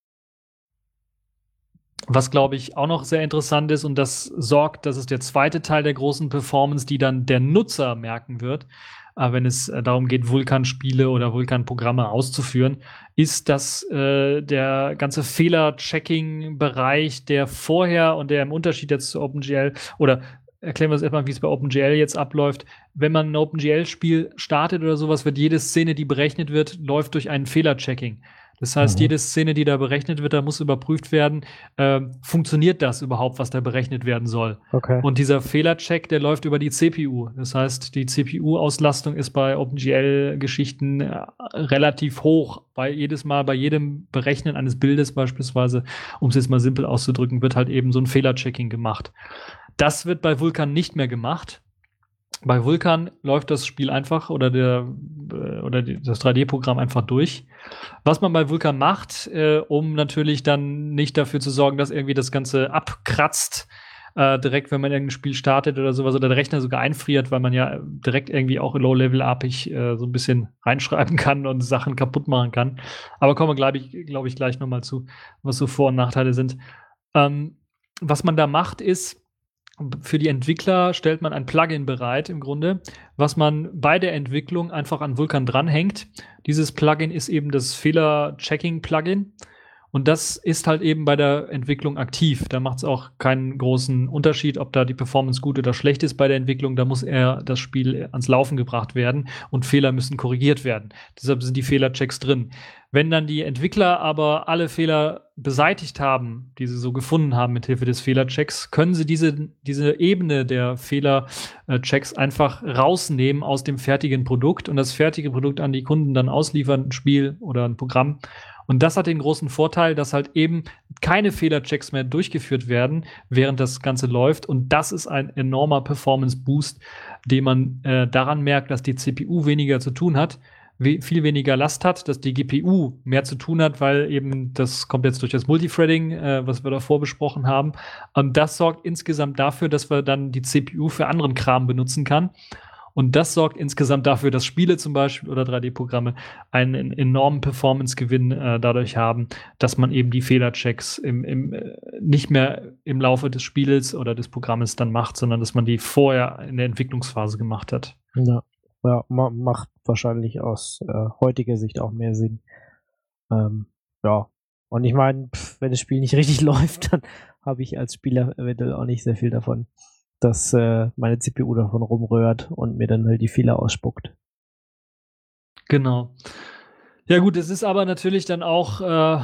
Was, glaube ich, auch noch sehr interessant ist, und das sorgt, das ist der zweite Teil der großen Performance, die dann der Nutzer merken wird, äh, wenn es äh, darum geht, Vulkan-Spiele oder Vulkan-Programme auszuführen, ist, dass äh, der ganze Fehler-Checking-Bereich, der vorher und der im Unterschied jetzt zu OpenGL, oder erklären wir es erstmal, wie es bei OpenGL jetzt abläuft. Wenn man ein OpenGL-Spiel startet oder sowas, wird jede Szene, die berechnet wird, läuft durch ein Fehler-Checking. Das heißt, Mhm. jede Szene, die da berechnet wird, da muss überprüft werden, äh, funktioniert das überhaupt, was da berechnet werden soll. Okay. Und dieser Fehlercheck, der läuft über die C P U. Das heißt, die C P U-Auslastung ist bei OpenGL-Geschichten äh, relativ hoch. Bei jedes Mal, bei jedem Berechnen eines Bildes beispielsweise, um es jetzt mal simpel auszudrücken, wird halt eben so ein Fehlerchecking gemacht. Das wird bei Vulkan nicht mehr gemacht. Bei Vulkan läuft das Spiel einfach oder der äh, oder die, das drei D-Programm einfach durch. Was man bei Vulkan macht, äh, um natürlich dann nicht dafür zu sorgen, dass irgendwie das Ganze abkratzt, äh, direkt, wenn man irgendein Spiel startet oder sowas, oder der Rechner sogar einfriert, weil man ja direkt irgendwie auch Low-Level-artig äh, so ein bisschen reinschreiben kann und Sachen kaputt machen kann. Aber kommen wir, glaube ich, glaub ich, gleich noch mal zu, was so Vor- und Nachteile sind. Ähm, was man da macht, ist, für die Entwickler stellt man ein Plugin bereit, im Grunde, was man bei der Entwicklung einfach an Vulkan dranhängt. Dieses Plugin ist eben das Fehler-Checking-Plugin. Und das ist halt eben bei der Entwicklung aktiv. Da macht es auch keinen großen Unterschied, ob da die Performance gut oder schlecht ist bei der Entwicklung. Da muss eher das Spiel ans Laufen gebracht werden und Fehler müssen korrigiert werden. Deshalb sind die Fehlerchecks drin. Wenn dann die Entwickler aber alle Fehler beseitigt haben, die sie so gefunden haben mit Hilfe des Fehlerchecks, können sie diese, diese Ebene der Fehlerchecks einfach rausnehmen aus dem fertigen Produkt und das fertige Produkt an die Kunden dann ausliefern, ein Spiel oder ein Programm. Und das hat den großen Vorteil, dass halt eben keine Fehlerchecks mehr durchgeführt werden, während das Ganze läuft. Und das ist ein enormer Performance-Boost, den man äh, daran merkt, dass die C P U weniger zu tun hat, we- viel weniger Last hat, dass die G P U mehr zu tun hat, weil eben das kommt jetzt durch das Multithreading, äh, was wir davor besprochen haben. Und das sorgt insgesamt dafür, dass wir dann die C P U für anderen Kram benutzen kann. Und das sorgt insgesamt dafür, dass Spiele zum Beispiel oder drei D-Programme einen enormen Performance-Gewinn äh, dadurch haben, dass man eben die Fehlerchecks im, im, äh, nicht mehr im Laufe des Spiels oder des Programmes dann macht, sondern dass man die vorher in der Entwicklungsphase gemacht hat. Ja, ja ma macht wahrscheinlich aus äh, heutiger Sicht auch mehr Sinn. Ähm, ja. Und ich meine, wenn das Spiel nicht richtig läuft, dann habe ich als Spieler eventuell auch nicht sehr viel davon, dass äh, meine C P U davon rumrührt und mir dann halt die Fehler ausspuckt. Genau. Ja gut, es ist aber natürlich dann auch äh,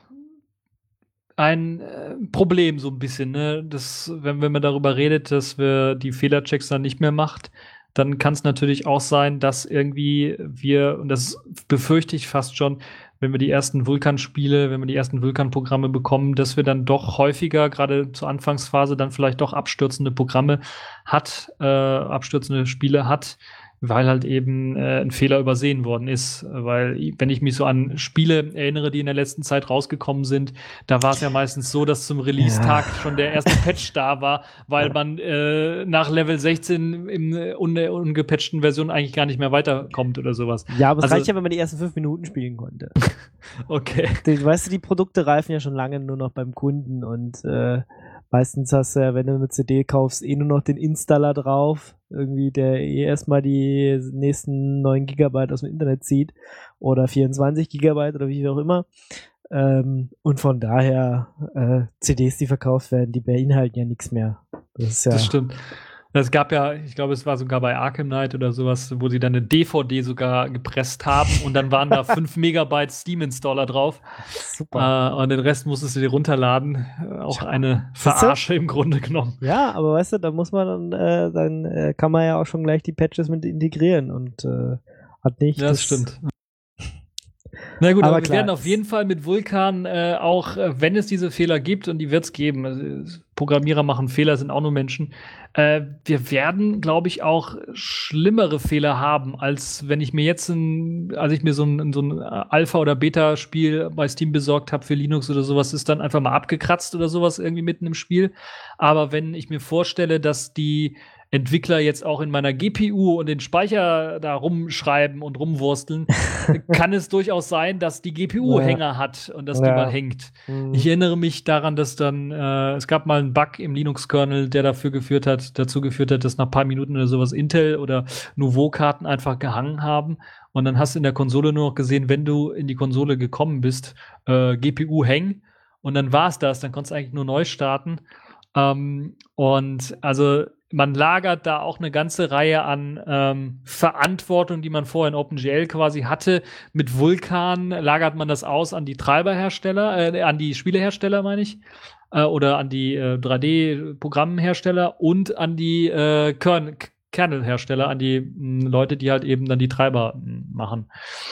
ein äh, Problem so ein bisschen, ne? Das, wenn, wenn man darüber redet, dass wir die Fehlerchecks dann nicht mehr macht, dann kann es natürlich auch sein, dass irgendwie wir, und das befürchte ich fast schon, wenn wir die ersten Vulkan-Spiele, wenn wir die ersten Vulkan-Programme bekommen, dass wir dann doch häufiger, gerade zur Anfangsphase, dann vielleicht doch abstürzende Programme hat, äh, abstürzende Spiele hat, weil halt eben äh, ein Fehler übersehen worden ist. Weil, wenn ich mich so an Spiele erinnere, die in der letzten Zeit rausgekommen sind, da war es ja meistens so, dass zum Release-Tag ja. schon der erste Patch da war, weil man äh, nach Level sechzehn in äh, un ungepatchten Version eigentlich gar nicht mehr weiterkommt oder sowas. Ja, aber es also, reicht ja, wenn man die ersten fünf Minuten spielen konnte. Okay. Die, weißt du, die Produkte reifen ja schon lange nur noch beim Kunden und äh, meistens hast du ja, wenn du eine C D kaufst, eh nur noch den Installer drauf, irgendwie, der eh erstmal die nächsten neun Gigabyte aus dem Internet zieht oder vierundzwanzig Gigabyte oder wie auch immer. Ähm, und von daher äh, C Ds, die verkauft werden, die beinhalten ja nichts mehr. Das ist ja. Das stimmt. Es gab ja, ich glaube, es war sogar bei Arkham Knight oder sowas, wo sie dann eine D V D sogar gepresst haben und dann waren da fünf Megabyte Steam-Installer drauf. Super. Äh, und den Rest musstest du dir runterladen. Auch eine Verarsche im Grunde genommen. Ja, aber weißt du, da muss man dann, äh, dann äh, kann man ja auch schon gleich die Patches mit integrieren und äh, hat nicht. Ja, das, das stimmt. Na gut, aber, aber wir werden auf jeden Fall mit Vulkan äh, auch, äh, wenn es diese Fehler gibt, und die wird es geben, also, Programmierer machen Fehler, sind auch nur Menschen, äh, wir werden, glaube ich, auch schlimmere Fehler haben, als wenn ich mir jetzt, ein, als ich mir so ein, so ein Alpha- oder Beta-Spiel bei Steam besorgt habe für Linux oder sowas, ist dann einfach mal abgekratzt oder sowas irgendwie mitten im Spiel. Aber wenn ich mir vorstelle, dass die Entwickler jetzt auch in meiner G P U und den Speicher da rumschreiben und rumwursteln, kann es durchaus sein, dass die G P U ja. Hänger hat und dass ja. die mal hängt. Mhm. Ich erinnere mich daran, dass dann, äh, es gab mal einen Bug im Linux-Kernel, der dafür geführt hat, dazu geführt hat, dass nach ein paar Minuten oder sowas Intel oder Nouveau-Karten einfach gehangen haben. Und dann hast du in der Konsole nur noch gesehen, wenn du in die Konsole gekommen bist, äh, G P U hängen. Und dann war es das, dann konntest du eigentlich nur neu starten. Ähm, und also man lagert da auch eine ganze Reihe an ähm, Verantwortung, die man vorher in OpenGL quasi hatte. Mit Vulkan lagert man das aus an die Treiberhersteller, äh, an die Spielehersteller, meine ich, äh, oder an die äh, drei D-Programmhersteller und an die äh, Kern Kernelhersteller, an die mh, Leute, die halt eben dann die Treiber mh, machen.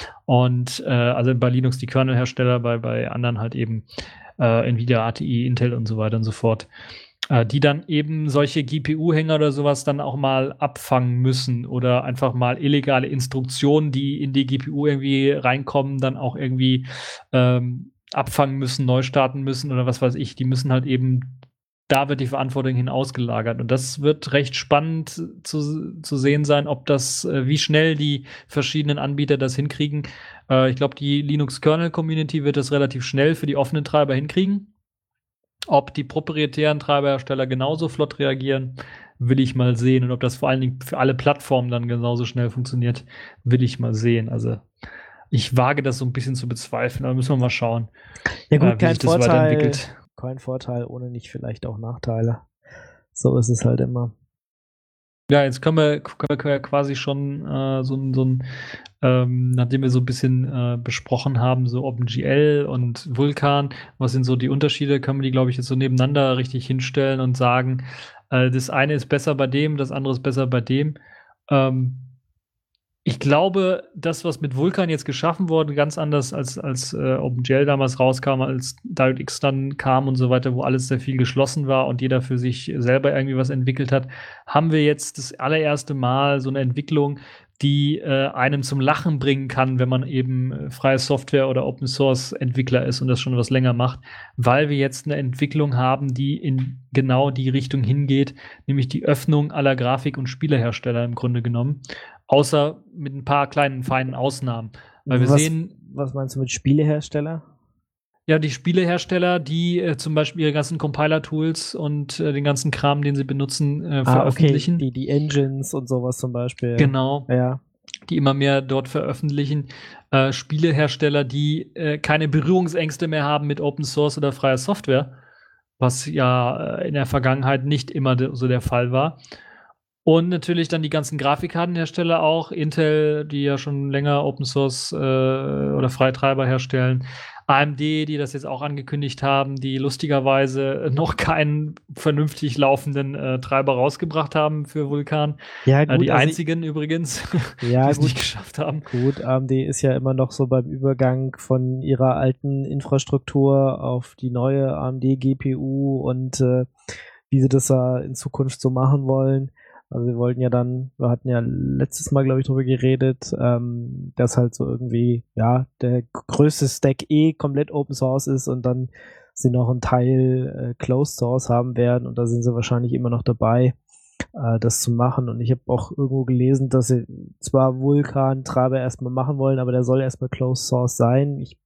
Und äh, also bei Linux die Kernelhersteller, bei, bei anderen halt eben äh, Nvidia, A T I, Intel und so weiter und so fort, äh, die dann eben solche G P U-Hänger oder sowas dann auch mal abfangen müssen oder einfach mal illegale Instruktionen, die in die G P U irgendwie reinkommen, dann auch irgendwie ähm, abfangen müssen, neu starten müssen oder was weiß ich. Die müssen halt eben, da wird die Verantwortung hin ausgelagert. Und das wird recht spannend zu, zu sehen sein, ob das, äh, wie schnell die verschiedenen Anbieter das hinkriegen. Äh, ich glaube, die Linux-Kernel-Community wird das relativ schnell für die offenen Treiber hinkriegen. Ob die proprietären Treiberhersteller genauso flott reagieren, will ich mal sehen. Und ob das vor allen Dingen für alle Plattformen dann genauso schnell funktioniert, will ich mal sehen. Also ich wage das so ein bisschen zu bezweifeln, aber müssen wir mal schauen, Ja gut, äh, wie kein sich das Vorteil, weiterentwickelt. kein Vorteil, ohne nicht vielleicht auch Nachteile. So ist es halt immer. Ja, jetzt können wir, können wir quasi schon äh, so ein, so ein ähm, nachdem wir so ein bisschen äh, besprochen haben, so OpenGL und Vulkan, was sind so die Unterschiede, können wir die, glaube ich, jetzt so nebeneinander richtig hinstellen und sagen, äh, das eine ist besser bei dem, das andere ist besser bei dem. Ähm, ich glaube, das, was mit Vulkan jetzt geschaffen wurde, ganz anders als, als äh, OpenGL damals rauskam, als DirectX dann kam und so weiter, wo alles sehr viel geschlossen war und jeder für sich selber irgendwie was entwickelt hat, haben wir jetzt das allererste Mal so eine Entwicklung, die äh, einem zum Lachen bringen kann, wenn man eben äh, freie Software oder Open Source Entwickler ist und das schon was länger macht, weil wir jetzt eine Entwicklung haben, die in genau die Richtung hingeht, nämlich die Öffnung aller Grafik- und Spielehersteller im Grunde genommen. Außer mit ein paar kleinen, feinen Ausnahmen. Weil wir was, sehen. Was meinst du mit Spielehersteller? Ja, die Spielehersteller, die äh, zum Beispiel ihre ganzen Compiler-Tools und äh, den ganzen Kram, den sie benutzen, äh, veröffentlichen. Ah, okay. Die, die Engines und sowas zum Beispiel. Genau. Ja. Die immer mehr dort veröffentlichen. Äh, Spielehersteller, die äh, keine Berührungsängste mehr haben mit Open Source oder freier Software, was ja äh, in der Vergangenheit nicht immer de- so der Fall war. Und natürlich dann die ganzen Grafikkartenhersteller auch, Intel, die ja schon länger Open Source äh, oder Freitreiber herstellen, A M D, die das jetzt auch angekündigt haben, die lustigerweise noch keinen vernünftig laufenden äh, Treiber rausgebracht haben für Vulkan. Ja, gut, äh, die also einzigen übrigens, ja, die es gut, nicht geschafft haben. Gut, A M D ist ja immer noch so beim Übergang von ihrer alten Infrastruktur auf die neue A M D G P U und äh, wie sie das da in Zukunft so machen wollen. Also wir wollten ja dann, wir hatten ja letztes Mal, glaube ich, drüber geredet, ähm, dass halt so irgendwie, ja, der größte Stack eh komplett Open Source ist und dann sie noch einen Teil äh, Closed Source haben werden und da sind sie wahrscheinlich immer noch dabei, äh, das zu machen. Und ich habe auch irgendwo gelesen, dass sie zwar Vulkan-Treiber erstmal machen wollen, aber der soll erstmal Closed Source sein. Ich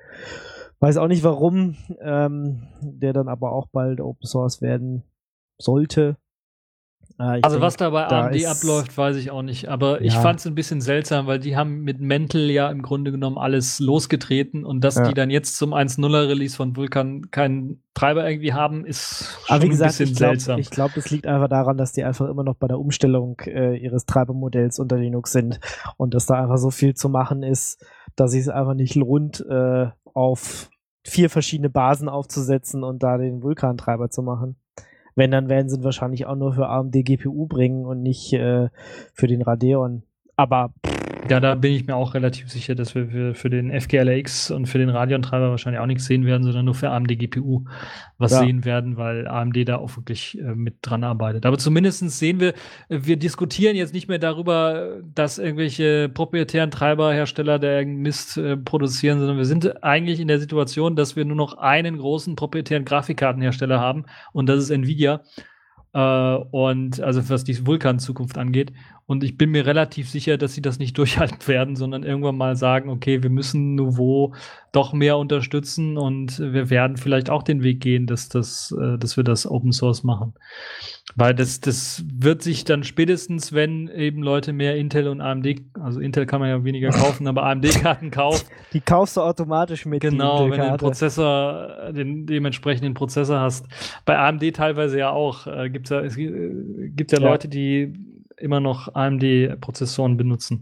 weiß auch nicht warum, ähm, der dann aber auch bald Open Source werden sollte. Äh, Also denk, was da bei da A M D ist- abläuft, weiß ich auch nicht. Aber Ja. ich fand es ein bisschen seltsam, weil die haben mit Mantle ja im Grunde genommen alles losgetreten und dass Ja. die dann jetzt zum eins Punkt null Release von Vulkan keinen Treiber irgendwie haben, ist schon Aber wie ein gesagt, bisschen ich glaube, seltsam. ich glaub, das liegt einfach daran, dass die einfach immer noch bei der Umstellung äh, ihres Treibermodells unter Linux sind und dass da einfach so viel zu machen ist, dass es einfach nicht lohnt, äh, auf vier verschiedene Basen aufzusetzen und da den Vulkan-Treiber zu machen. Wenn, dann werden sie ihn wahrscheinlich auch nur für A M D G P U bringen und nicht äh, für den Radeon. Aber Ja, da bin ich mir auch relativ sicher, dass wir für, für den F G L A X und für den Radeon-Treiber wahrscheinlich auch nichts sehen werden, sondern nur für A M D G P U was Ja. sehen werden, weil A M D da auch wirklich äh, mit dran arbeitet. Aber zumindest sehen wir, äh, wir diskutieren jetzt nicht mehr darüber, dass irgendwelche proprietären Treiberhersteller der irgendeinen Mist äh, produzieren, sondern wir sind eigentlich in der Situation, dass wir nur noch einen großen proprietären Grafikkartenhersteller haben und das ist Nvidia. Äh, und also was die Vulkan-Zukunft angeht. Und ich bin mir relativ sicher, dass sie das nicht durchhalten werden, sondern irgendwann mal sagen, okay, wir müssen Nouveau doch mehr unterstützen und wir werden vielleicht auch den Weg gehen, dass, das, äh, dass wir das Open Source machen. Weil das, das wird sich dann spätestens, wenn eben Leute mehr Intel und A M D, also Intel kann man ja weniger kaufen, aber A M D-Karten kaufen. die kaufst du automatisch mit. Genau, die wenn du den Intel-Karte. Prozessor, den dementsprechenden Prozessor hast. Bei A M D teilweise ja auch. Äh, gibt gibt's ja, es äh, gibt ja, Ja. Leute, die immer noch A M D-Prozessoren benutzen,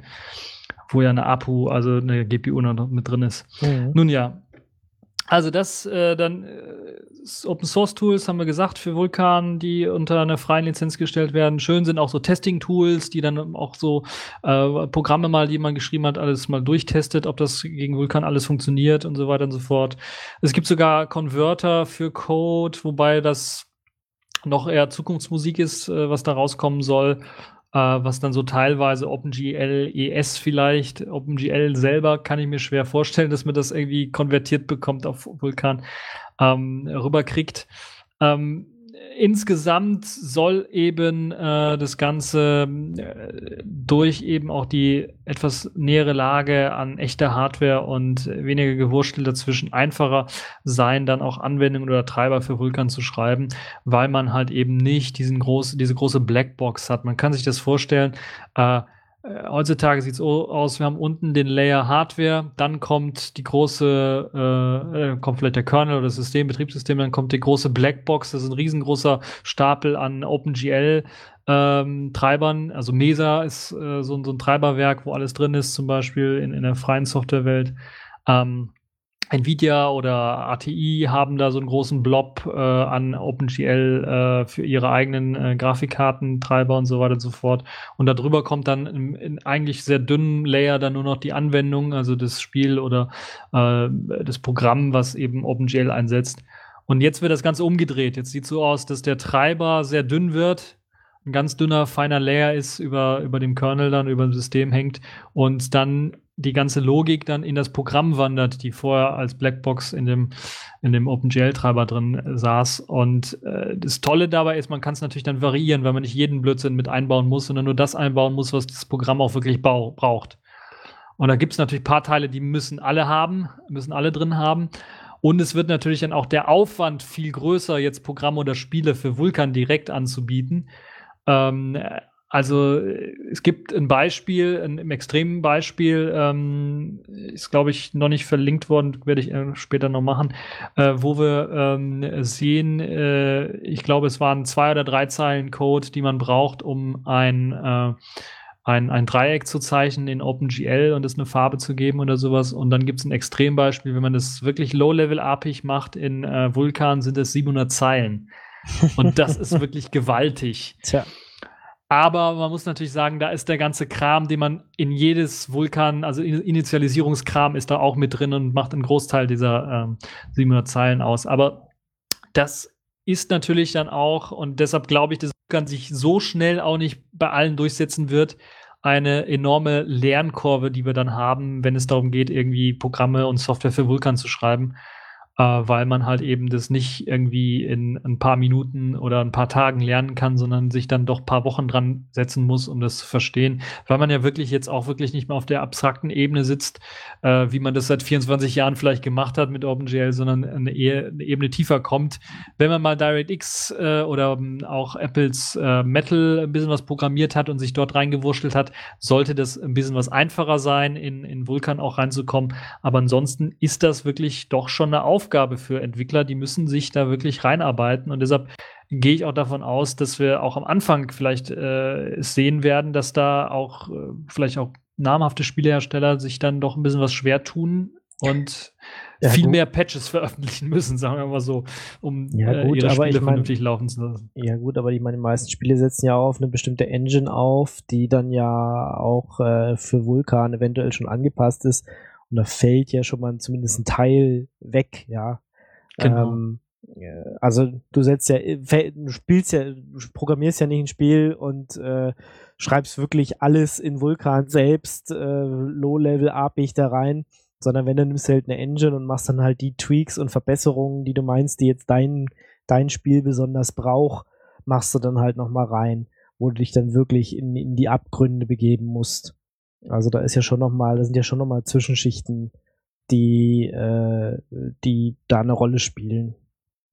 wo ja eine A P U, also eine G P U noch mit drin ist. Mhm. Nun ja, also das äh, dann äh, Open Source Tools haben wir gesagt für Vulkan, die unter einer freien Lizenz gestellt werden. Schön sind auch so Testing Tools, die dann auch so äh, Programme mal, die man geschrieben hat, alles mal durchtestet, ob das gegen Vulkan alles funktioniert und so weiter und so fort. Es gibt sogar Converter für Code, wobei das noch eher Zukunftsmusik ist, äh, was da rauskommen soll. äh, was dann so teilweise OpenGL E S vielleicht, OpenGL selber kann ich mir schwer vorstellen, dass man das irgendwie konvertiert bekommt auf Vulkan, ähm, rüberkriegt. Ähm, insgesamt soll eben äh, das Ganze äh, durch eben auch die etwas nähere Lage an echter Hardware und weniger Gewurstel dazwischen einfacher sein, dann auch Anwendungen oder Treiber für Vulkan zu schreiben, weil man halt eben nicht diesen groß, diese große Blackbox hat. Man kann sich das vorstellen, äh, Äh, heutzutage sieht es so aus, wir haben unten den Layer Hardware, dann kommt die große, äh, äh, kommt vielleicht der Kernel oder das System, Betriebssystem, dann kommt die große Blackbox, das ist ein riesengroßer Stapel an OpenGL ähm, Treibern, also Mesa ist äh, so, so ein Treiberwerk, wo alles drin ist, zum Beispiel in, in der freien Softwarewelt. Ähm, Nvidia oder A T I haben da so einen großen Blob äh, an OpenGL äh, für ihre eigenen äh, Grafikkartentreiber und so weiter und so fort. Und darüber kommt dann in, in eigentlich sehr dünnen Layer dann nur noch die Anwendung, also das Spiel oder äh, das Programm, was eben OpenGL einsetzt. Und jetzt wird das Ganze umgedreht. Jetzt sieht so aus, dass der Treiber sehr dünn wird, ein ganz dünner, feiner Layer ist, über, über dem Kernel dann, über dem System hängt und dann die ganze Logik dann in das Programm wandert, die vorher als Blackbox in dem, in dem OpenGL-Treiber drin äh, saß. Und äh, das Tolle dabei ist, man kann es natürlich dann variieren, weil man nicht jeden Blödsinn mit einbauen muss, sondern nur das einbauen muss, was das Programm auch wirklich bau- braucht. Und da gibt es natürlich ein paar Teile, die müssen alle haben, müssen alle drin haben. Und es wird natürlich dann auch der Aufwand viel größer, jetzt Programme oder Spiele für Vulkan direkt anzubieten. Ähm, Also es gibt ein Beispiel, ein, im extremen Beispiel, ähm, ist glaube ich noch nicht verlinkt worden, werde ich äh, später noch machen, äh, wo wir ähm, sehen, äh, ich glaube es waren zwei oder drei Zeilen Code, die man braucht, um ein, äh, ein, ein Dreieck zu zeichnen in OpenGL und es eine Farbe zu geben oder sowas. Und dann gibt es ein Extrembeispiel, wenn man das wirklich low-level-artig macht in äh, Vulkan, sind es siebenhundert Zeilen. Und das ist wirklich gewaltig. Tja. Aber man muss natürlich sagen, da ist der ganze Kram, den man in jedes Vulkan, also Initialisierungskram ist da auch mit drin und macht einen Großteil dieser ähm, siebenhundert Zeilen aus. Aber das ist natürlich dann auch, und deshalb glaube ich, dass Vulkan sich so schnell auch nicht bei allen durchsetzen wird, eine enorme Lernkurve, die wir dann haben, wenn es darum geht, irgendwie Programme und Software für Vulkan zu schreiben. Uh, weil man halt eben das nicht irgendwie in ein paar Minuten oder ein paar Tagen lernen kann, sondern sich dann doch ein paar Wochen dran setzen muss, um das zu verstehen. Weil man ja wirklich jetzt auch wirklich nicht mehr auf der abstrakten Ebene sitzt, uh, wie man das seit vierundzwanzig Jahren vielleicht gemacht hat mit OpenGL, sondern eine, eher, eine Ebene tiefer kommt. Wenn man mal DirectX uh, oder um, auch Apples uh, Metal ein bisschen was programmiert hat und sich dort reingewurschtelt hat, sollte das ein bisschen was einfacher sein, in, in Vulkan auch reinzukommen. Aber ansonsten ist das wirklich doch schon eine Aufgabe Aufgabe für Entwickler, die müssen sich da wirklich reinarbeiten und deshalb gehe ich auch davon aus, dass wir auch am Anfang vielleicht äh, sehen werden, dass da auch äh, vielleicht auch namhafte Spielehersteller sich dann doch ein bisschen was schwer tun und ja, viel gut. mehr Patches veröffentlichen müssen, sagen wir mal so, um ja, gut, äh, ihre aber Spiele ich mein, vernünftig laufen zu lassen. Ja gut, aber ich meine, die meisten Spiele setzen ja auf eine bestimmte Engine auf, die dann ja auch äh, für Vulkan eventuell schon angepasst ist. Und da fällt ja schon mal zumindest ein Teil weg, ja. Genau. Ähm, also du setzt ja, du spielst ja, du programmierst ja nicht ein Spiel und äh, schreibst wirklich alles in Vulkan selbst, äh, Low-Level-artig da rein, sondern wenn du nimmst halt eine Engine und machst dann halt die Tweaks und Verbesserungen, die du meinst, die jetzt dein, dein Spiel besonders braucht, machst du dann halt nochmal rein, wo du dich dann wirklich in, in die Abgründe begeben musst. Also da ist ja schon nochmal, da sind ja schon nochmal Zwischenschichten, die, äh, die da eine Rolle spielen.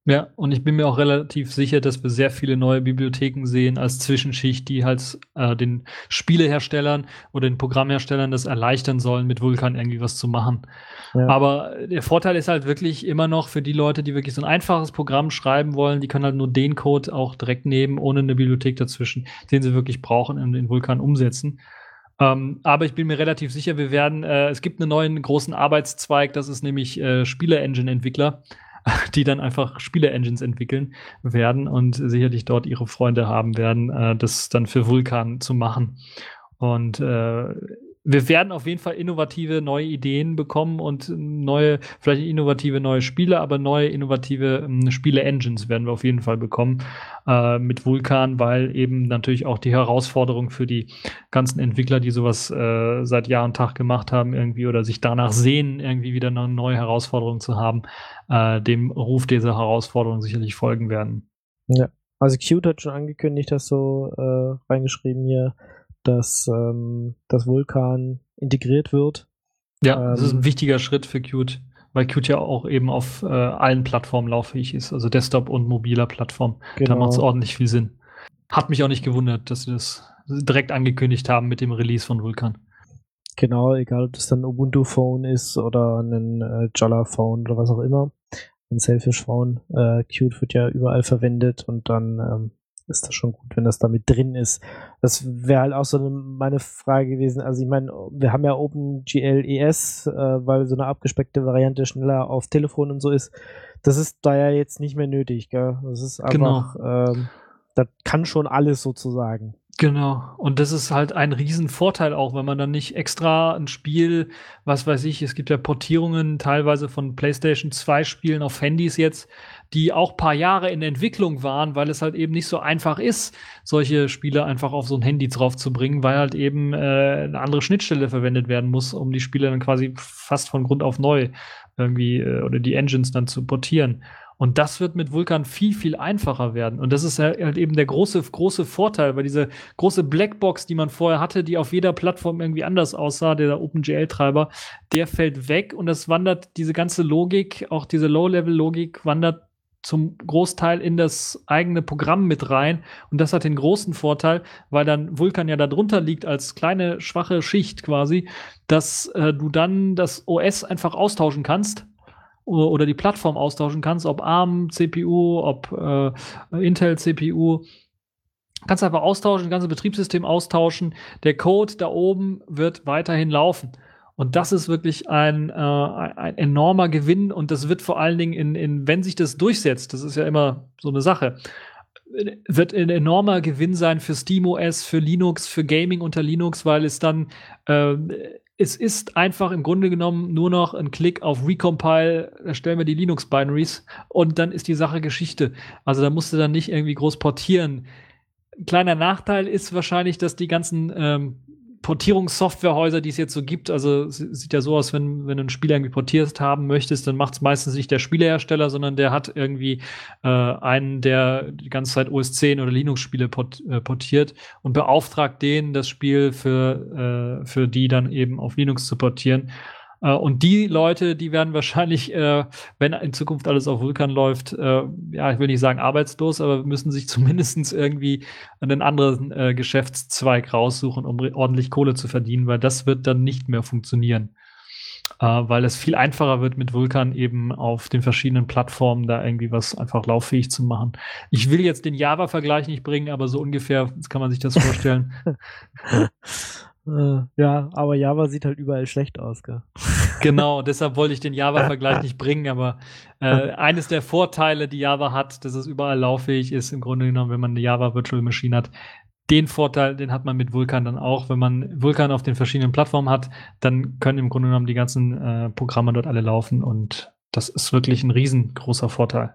Ja, und ich bin mir auch relativ sicher, dass wir sehr viele neue Bibliotheken sehen als Zwischenschicht, die halt äh, den Spieleherstellern oder den Programmherstellern das erleichtern sollen, mit Vulkan irgendwie was zu machen. Ja. Aber der Vorteil ist halt wirklich immer noch für die Leute, die wirklich so ein einfaches Programm schreiben wollen, die können halt nur den Code auch direkt nehmen, ohne eine Bibliothek dazwischen, den sie wirklich brauchen, in den Vulkan umsetzen. Ähm, aber ich bin mir relativ sicher, wir werden, äh, es gibt einen neuen großen Arbeitszweig, das ist nämlich äh, Spiele-Engine-Entwickler, die dann einfach Spiele-Engines entwickeln werden und sicherlich dort ihre Freunde haben werden, äh, das dann für Vulkan zu machen. Und äh, wir werden auf jeden Fall innovative neue Ideen bekommen und neue, vielleicht innovative neue Spiele, aber neue innovative ähm, Spiele-Engines werden wir auf jeden Fall bekommen äh, mit Vulkan, weil eben natürlich auch die Herausforderung für die ganzen Entwickler, die sowas äh, seit Jahr und Tag gemacht haben irgendwie oder sich danach sehen, irgendwie wieder eine neue Herausforderung zu haben, äh, dem Ruf dieser Herausforderung sicherlich folgen werden. Ja, also Qt hat schon angekündigt, dass so äh, reingeschrieben hier, dass ähm, das Vulkan integriert wird. Ja, ähm, das ist ein wichtiger Schritt für Qt, weil Qt ja auch eben auf äh, allen Plattformen lauffähig ist, also Desktop und mobiler Plattform. Genau. Da macht es ordentlich viel Sinn. Hat mich auch nicht gewundert, dass sie das direkt angekündigt haben mit dem Release von Vulkan. Genau, egal ob das dann ein Ubuntu-Phone ist oder ein äh, Jolla-Phone oder was auch immer. Ein Selfish-Phone. Äh, Qt wird ja überall verwendet und dann ähm, ist das schon gut, wenn das da mit drin ist. Das wäre halt auch so eine, meine Frage gewesen. Also ich meine, wir haben ja OpenGL E S, äh, weil so eine abgespeckte Variante schneller auf Telefon und so ist. Das ist da ja jetzt nicht mehr nötig, gell? Das ist einfach, genau. ähm, das kann schon alles sozusagen. Genau. Und das ist halt ein Riesenvorteil auch, wenn man dann nicht extra ein Spiel, was weiß ich, es gibt ja Portierungen teilweise von PlayStation zwei Spielen auf Handys jetzt, die auch paar Jahre in Entwicklung waren, weil es halt eben nicht so einfach ist, solche Spiele einfach auf so ein Handy drauf zu bringen, weil halt eben äh, eine andere Schnittstelle verwendet werden muss, um die Spiele dann quasi fast von Grund auf neu irgendwie äh, oder die Engines dann zu portieren. Und das wird mit Vulkan viel, viel einfacher werden. Und das ist halt eben der große, große Vorteil, weil diese große Blackbox, die man vorher hatte, die auf jeder Plattform irgendwie anders aussah, der OpenGL-Treiber, der fällt weg und das wandert, diese ganze Logik, auch diese Low-Level-Logik wandert zum Großteil in das eigene Programm mit rein. Und das hat den großen Vorteil, weil dann Vulkan ja da drunter liegt als kleine, schwache Schicht quasi, dass äh, du dann das O S einfach austauschen kannst oder die Plattform austauschen kannst, ob ARM-C P U, ob äh, Intel-C P U. Kannst einfach austauschen, das ganze Betriebssystem austauschen. Der Code da oben wird weiterhin laufen. Und das ist wirklich ein, äh, ein enormer Gewinn. Und das wird vor allen Dingen, in, in, wenn sich das durchsetzt, das ist ja immer so eine Sache, wird ein enormer Gewinn sein für SteamOS, für Linux, für Gaming unter Linux, weil es dann äh, es ist einfach im Grunde genommen nur noch ein Klick auf Recompile, da stellen wir die Linux-Binaries und dann ist die Sache Geschichte. Also da musst du dann nicht irgendwie groß portieren. Ein kleiner Nachteil ist wahrscheinlich, dass die ganzen ähm, Portierungssoftwarehäuser, die es jetzt so gibt, also es sieht ja so aus, wenn, wenn du ein Spiel irgendwie portiert haben möchtest, dann macht es meistens nicht der Spielehersteller, sondern der hat irgendwie äh, einen, der die ganze Zeit O S zehn oder Linux-Spiele port, äh, portiert und beauftragt den, das Spiel für, äh, für die dann eben auf Linux zu portieren. Uh, und die Leute, die werden wahrscheinlich, äh, wenn in Zukunft alles auf Vulkan läuft, äh, ja, ich will nicht sagen arbeitslos, aber müssen sich zumindest irgendwie einen anderen äh, Geschäftszweig raussuchen, um ordentlich Kohle zu verdienen, weil das wird dann nicht mehr funktionieren. Uh, weil es viel einfacher wird, mit Vulkan eben auf den verschiedenen Plattformen da irgendwie was einfach lauffähig zu machen. Ich will jetzt den Java-Vergleich nicht bringen, aber so ungefähr kann man sich das vorstellen. Ja, aber Java sieht halt überall schlecht aus, gell? Genau, deshalb wollte ich den Java-Vergleich nicht bringen, aber äh, eines der Vorteile, die Java hat, dass es überall lauffähig ist, im Grunde genommen, wenn man eine Java Virtual Machine hat, den Vorteil, den hat man mit Vulkan dann auch. Wenn man Vulkan auf den verschiedenen Plattformen hat, dann können im Grunde genommen die ganzen äh, Programme dort alle laufen und das ist wirklich ein riesengroßer Vorteil.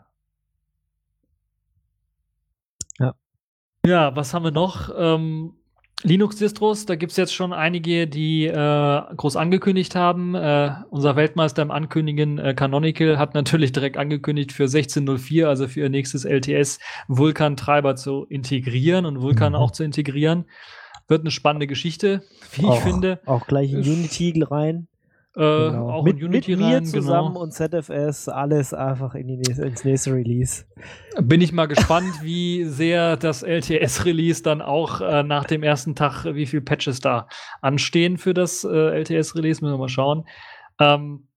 Ja. Ja, was haben wir noch? Ähm, Linux-Distros, da gibt es jetzt schon einige, die äh, groß angekündigt haben. Äh, unser Weltmeister im Ankündigen, äh, Canonical, hat natürlich direkt angekündigt, für sechzehn null vier, also für ihr nächstes L T S, Vulkan-Treiber zu integrieren und Vulkan mhm. auch zu integrieren. Wird eine spannende Geschichte, wie auch, ich finde. Auch gleich in Unity rein. äh, Genau. auch mit, in Unity mit mir rein. zusammen Genau. und Z F S, alles einfach in die nächste, ins nächste Release. Bin ich mal gespannt, wie sehr das L T S-Release dann auch äh, nach dem ersten Tag, wie viel Patches da anstehen für das äh, L T S-Release, müssen wir mal schauen. Ähm,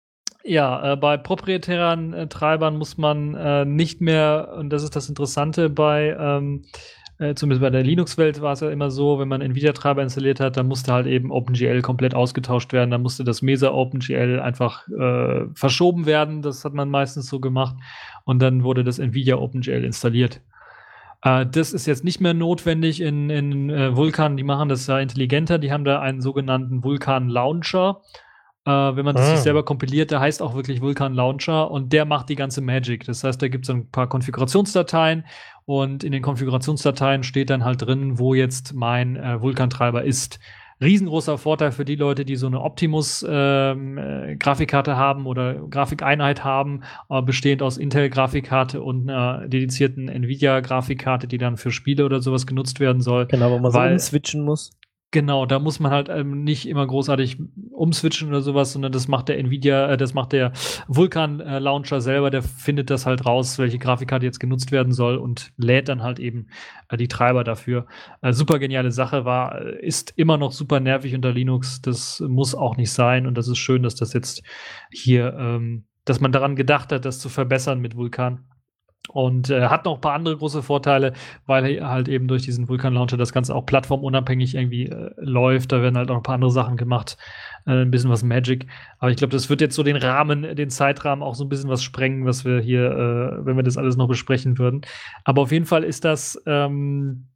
ja, äh, bei proprietären äh, Treibern muss man äh, nicht mehr, und das ist das Interessante bei ähm, Äh, zumindest bei der Linux-Welt war es ja immer so, wenn man Nvidia-Treiber installiert hat, dann musste halt eben OpenGL komplett ausgetauscht werden. Dann musste das Mesa OpenGL einfach äh, verschoben werden. Das hat man meistens so gemacht. Und dann wurde das Nvidia OpenGL installiert. Äh, das ist jetzt nicht mehr notwendig in, in äh, Vulkan. Die machen das ja intelligenter. Die haben da einen sogenannten Vulkan Launcher. Äh, wenn man das Ah. sich selber kompiliert, der heißt auch wirklich Vulkan Launcher und der macht die ganze Magic. Das heißt, da gibt es ein paar Konfigurationsdateien und in den Konfigurationsdateien steht dann halt drin, wo jetzt mein äh, Vulkan-Treiber ist. Riesengroßer Vorteil für die Leute, die so eine Optimus-Grafikkarte ähm, äh, haben oder Grafikeinheit haben, äh, bestehend aus Intel-Grafikkarte und einer dedizierten Nvidia-Grafikkarte, die dann für Spiele oder sowas genutzt werden soll. Genau, wo man weil, so umswitchen muss. Genau, da muss man halt ähm, nicht immer großartig umswitchen oder sowas, sondern das macht der Nvidia, äh, das macht der Vulkan äh, Launcher selber, der findet das halt raus, welche Grafikkarte jetzt genutzt werden soll und lädt dann halt eben äh, die Treiber dafür. Äh, super geniale Sache, war, ist immer noch super nervig unter Linux, das muss auch nicht sein und das ist schön, dass das jetzt hier, ähm, dass man daran gedacht hat, das zu verbessern mit Vulkan. Und äh, hat noch ein paar andere große Vorteile, weil halt eben durch diesen Vulkan-Launcher das Ganze auch plattformunabhängig irgendwie äh, läuft. Da werden halt auch ein paar andere Sachen gemacht. Äh, ein bisschen was Magic. Aber ich glaube, das wird jetzt so den Rahmen, den Zeitrahmen auch so ein bisschen was sprengen, was wir hier, äh, wenn wir das alles noch besprechen würden. Aber auf jeden Fall ist das ähm,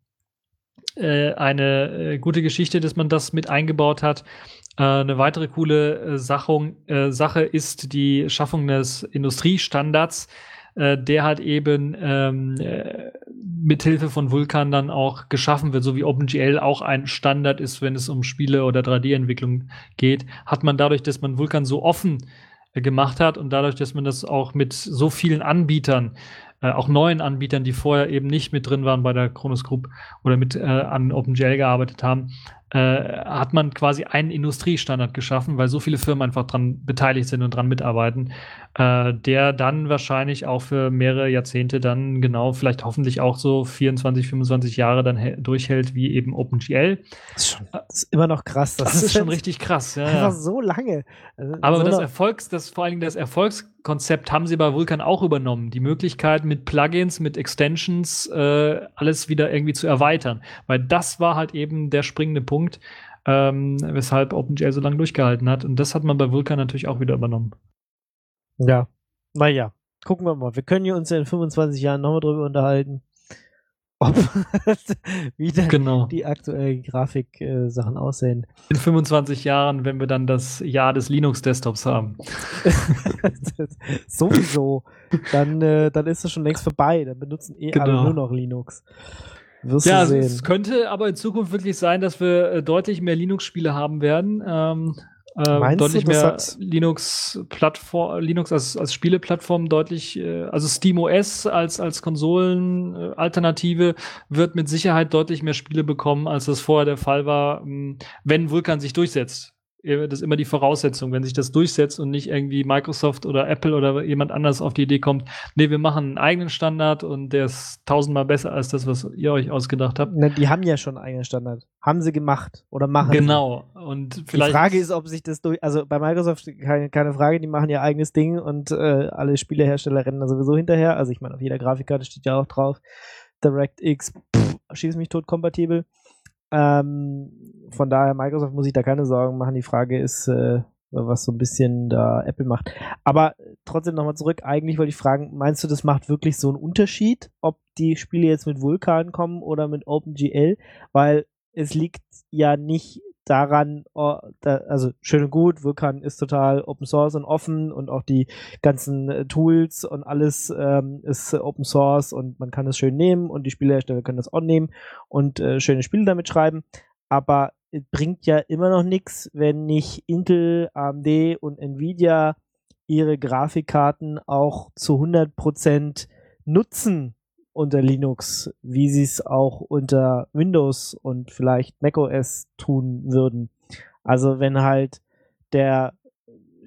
äh, eine äh, gute Geschichte, dass man das mit eingebaut hat. Äh, eine weitere coole äh, Sache, äh, Sache ist die Schaffung des Industriestandards, der halt eben ähm, äh, mithilfe von Vulkan dann auch geschaffen wird, so wie OpenGL auch ein Standard ist, wenn es um Spiele oder drei D-Entwicklung geht, hat man dadurch, dass man Vulkan so offen äh, gemacht hat und dadurch, dass man das auch mit so vielen Anbietern, äh, auch neuen Anbietern, die vorher eben nicht mit drin waren bei der Kronos Group oder mit äh, an OpenGL gearbeitet haben, äh, hat man quasi einen Industriestandard geschaffen, weil so viele Firmen einfach dran beteiligt sind und dran mitarbeiten, äh, der dann wahrscheinlich auch für mehrere Jahrzehnte dann genau, vielleicht hoffentlich auch so vierundzwanzig, fünfundzwanzig Jahre dann durchhält, wie eben OpenGL. Das ist, schon, das ist immer noch krass. Das, das ist schon richtig krass. Ja, einfach ja. so lange. Also Aber so das eine- Erfolgs, das vor allen Dingen das Erfolgskonzept haben sie bei Vulkan auch übernommen. Die Möglichkeit mit Plugins, mit Extensions, äh, alles wieder irgendwie zu erweitern. Weil das war halt eben der springende Punkt, ähm, weshalb OpenGL so lange durchgehalten hat. Und das hat man bei Vulkan natürlich auch wieder übernommen. Ja, naja, gucken wir mal. Wir können ja uns ja in fünfundzwanzig Jahren nochmal drüber unterhalten, ob wie denn Genau. die aktuellen Grafik-Sachen aussehen. In fünfundzwanzig Jahren, wenn wir dann das Jahr des Linux-Desktops haben. Sowieso. Dann, äh, dann ist das schon längst vorbei. Dann benutzen eh alle Genau. nur noch Linux. Wirst Ja, du es, sehen. es könnte aber in Zukunft wirklich sein, dass wir äh, deutlich mehr Linux-Spiele haben werden. Ähm, äh, Meinst deutlich du, das mehr hat- Linux-Plattform, Linux als, als Spieleplattform deutlich, äh, also SteamOS als, als Konsolen-Alternative wird mit Sicherheit deutlich mehr Spiele bekommen, als das vorher der Fall war, mh, wenn Vulkan sich durchsetzt. Das ist immer die Voraussetzung, wenn sich das durchsetzt und nicht irgendwie Microsoft oder Apple oder jemand anders auf die Idee kommt, nee, wir machen einen eigenen Standard und der ist tausendmal besser als das, was ihr euch ausgedacht habt. Na, die haben ja schon einen eigenen Standard. Haben sie gemacht oder machen Genau. Und sie. Die vielleicht. Frage ist, ob sich das durch, also bei Microsoft keine, keine Frage, die machen ihr eigenes Ding und äh, alle Spielehersteller rennen da sowieso hinterher. Also ich meine, auf jeder Grafikkarte steht ja auch drauf, DirectX, pff, schieß mich tot kompatibel. Ähm, von daher, Microsoft muss sich da keine Sorgen machen. Die Frage ist, äh, was so ein bisschen da Apple macht. Aber trotzdem nochmal zurück. Eigentlich wollte ich fragen, meinst du, das macht wirklich so einen Unterschied, ob die Spiele jetzt mit Vulkan kommen oder mit OpenGL? Weil es liegt ja nicht daran, oh, da, also schön und gut, Vulkan ist total Open Source und offen und auch die ganzen äh, Tools und alles ähm, ist äh, Open Source und man kann es schön nehmen und die Spielehersteller können das auch nehmen und äh, schöne Spiele damit schreiben, aber es bringt ja immer noch nichts, wenn nicht Intel, A M D und Nvidia ihre Grafikkarten auch zu hundert Prozent nutzen unter Linux, wie sie es auch unter Windows und vielleicht macOS tun würden. Also wenn halt der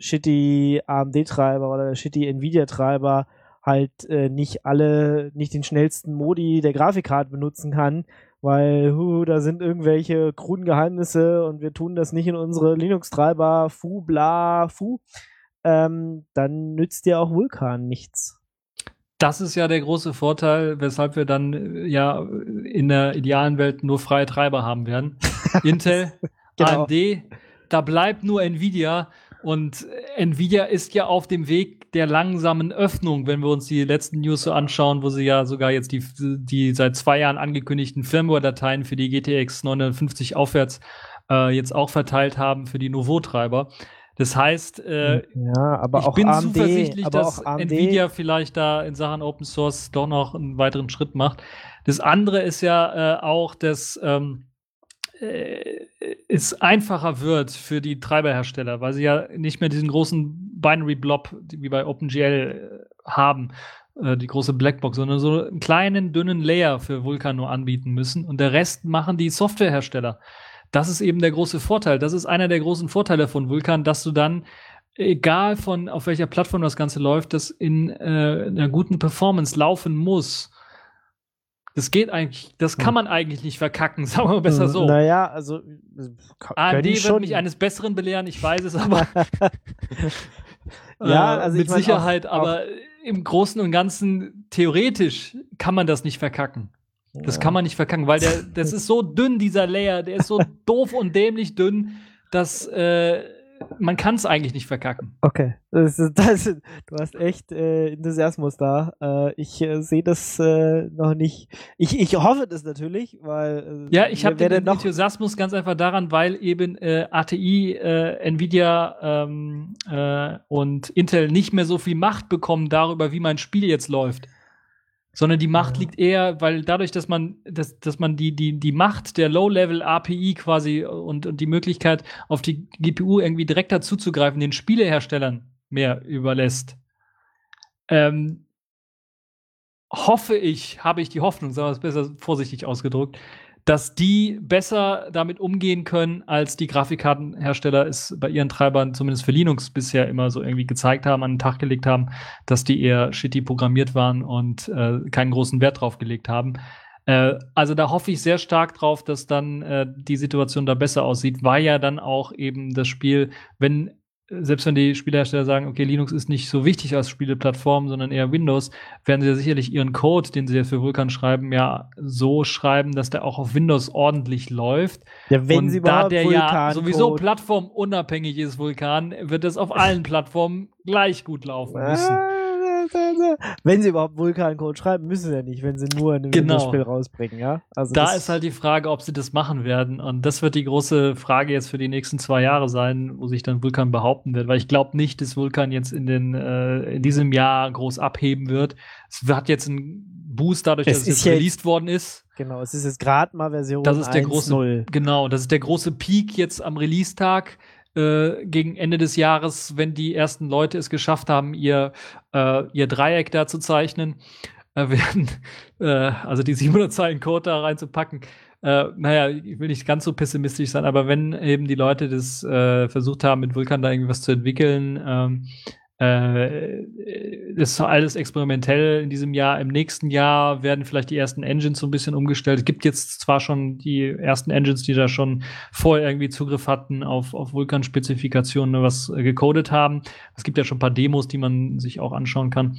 shitty A M D-Treiber oder der shitty Nvidia-Treiber halt äh, nicht alle, nicht den schnellsten Modi der Grafikkarte benutzen kann, weil hu, da sind irgendwelche kruden Geheimnisse und wir tun das nicht in unsere Linux-Treiber, fu, bla, fu, ähm, dann nützt dir auch Vulkan nichts. Das ist ja der große Vorteil, weshalb wir dann äh, ja in der idealen Welt nur freie Treiber haben werden. Intel, Genau. A M D, da bleibt nur Nvidia. Und Nvidia ist ja auf dem Weg der langsamen Öffnung, wenn wir uns die letzten News so anschauen, wo sie ja sogar jetzt die, die seit zwei Jahren angekündigten Firmware-Dateien für die G T X neunhundertfünfzig aufwärts äh, jetzt auch verteilt haben für die Nouveau-Treiber. Das heißt, äh, ja, aber ich auch bin A M D, zuversichtlich, aber dass auch A M D, Nvidia vielleicht da in Sachen Open Source doch noch einen weiteren Schritt macht. Das andere ist ja äh, auch, dass ähm, äh, es einfacher wird für die Treiberhersteller, weil sie ja nicht mehr diesen großen Binary-Blob wie bei OpenGL äh, haben, äh, die große Blackbox, sondern so einen kleinen, dünnen Layer für Vulkan nur anbieten müssen und der Rest machen die Softwarehersteller. Das ist eben der große Vorteil. Das ist einer der großen Vorteile von Vulkan, dass du dann, egal von auf welcher Plattform das Ganze läuft, das in äh, einer guten Performance laufen muss. Das geht eigentlich, das kann man eigentlich nicht verkacken, sagen wir mal besser so. Naja, also A M D wird schon. mich eines Besseren belehren, ich weiß es, aber ja, äh, also mit ich mein, Sicherheit, auch, aber auch, im Großen und Ganzen theoretisch kann man das nicht verkacken. Das ja. kann man nicht verkacken, weil der, das ist so dünn, dieser Layer, der ist so doof und dämlich dünn, dass äh, man kann es eigentlich nicht verkacken. Okay, das ist, das ist, du hast echt äh, Enthusiasmus da. Äh, ich äh, sehe das äh, noch nicht. Ich, ich hoffe das natürlich, weil äh, ja, ich habe den noch Enthusiasmus ganz einfach daran, weil eben äh, A T I, äh, Nvidia ähm, äh, und Intel nicht mehr so viel Macht bekommen darüber, wie mein Spiel jetzt läuft. Sondern die Macht ja. liegt eher, weil dadurch, dass man, dass, dass man die, die, die Macht der Low-Level-A P I quasi und, und die Möglichkeit, auf die G P U irgendwie direkt dazu zuzugreifen, den Spieleherstellern mehr überlässt. Ähm, hoffe ich, habe ich die Hoffnung, sagen wir es besser vorsichtig ausgedrückt, dass die besser damit umgehen können, als die Grafikkartenhersteller es bei ihren Treibern, zumindest für Linux, bisher immer so irgendwie gezeigt haben, an den Tag gelegt haben, dass die eher shitty programmiert waren und äh, keinen großen Wert drauf gelegt haben. Äh, also da hoffe ich sehr stark drauf, dass dann äh, die Situation da besser aussieht, weil ja dann auch eben das Spiel, wenn selbst wenn die Spielehersteller sagen, okay, Linux ist nicht so wichtig als Spieleplattform, sondern eher Windows, werden sie ja sicherlich ihren Code, den sie jetzt für Vulkan schreiben, ja so schreiben, dass der auch auf Windows ordentlich läuft. Ja, wenn und sie da der ja Vulkan sowieso Code plattformunabhängig ist, Vulkan, wird es auf allen Plattformen gleich gut laufen müssen. Wenn sie überhaupt Vulkan-Code schreiben, müssen sie ja nicht, wenn sie nur ein genau. Windows-Spiel rausbringen, ja? Also da ist halt die Frage, ob sie das machen werden. Und das wird die große Frage jetzt für die nächsten zwei Jahre sein, wo sich dann Vulkan behaupten wird. Weil ich glaube nicht, dass Vulkan jetzt in, den, äh, in diesem Jahr groß abheben wird. Es hat jetzt einen Boost dadurch, es dass es jetzt released worden ist. Genau, es ist jetzt gerade mal Version das ist der eins große, null. Genau, das ist der große Peak jetzt am Release-Tag. Äh, gegen Ende des Jahres, wenn die ersten Leute es geschafft haben, ihr, äh, ihr Dreieck da zu zeichnen, äh, werden, äh, also die siebenhundert Zeilen Code da reinzupacken. Äh, naja, ich will nicht ganz so pessimistisch sein, aber wenn eben die Leute das äh, versucht haben, mit Vulkan da irgendwie was zu entwickeln, ähm, äh, das ist alles experimentell in diesem Jahr. Im nächsten Jahr werden vielleicht die ersten Engines so ein bisschen umgestellt. Es gibt jetzt zwar schon die ersten Engines, die da schon vorher irgendwie Zugriff hatten auf, auf Vulkan-Spezifikationen, was äh, gecodet haben. Es gibt ja schon ein paar Demos, die man sich auch anschauen kann.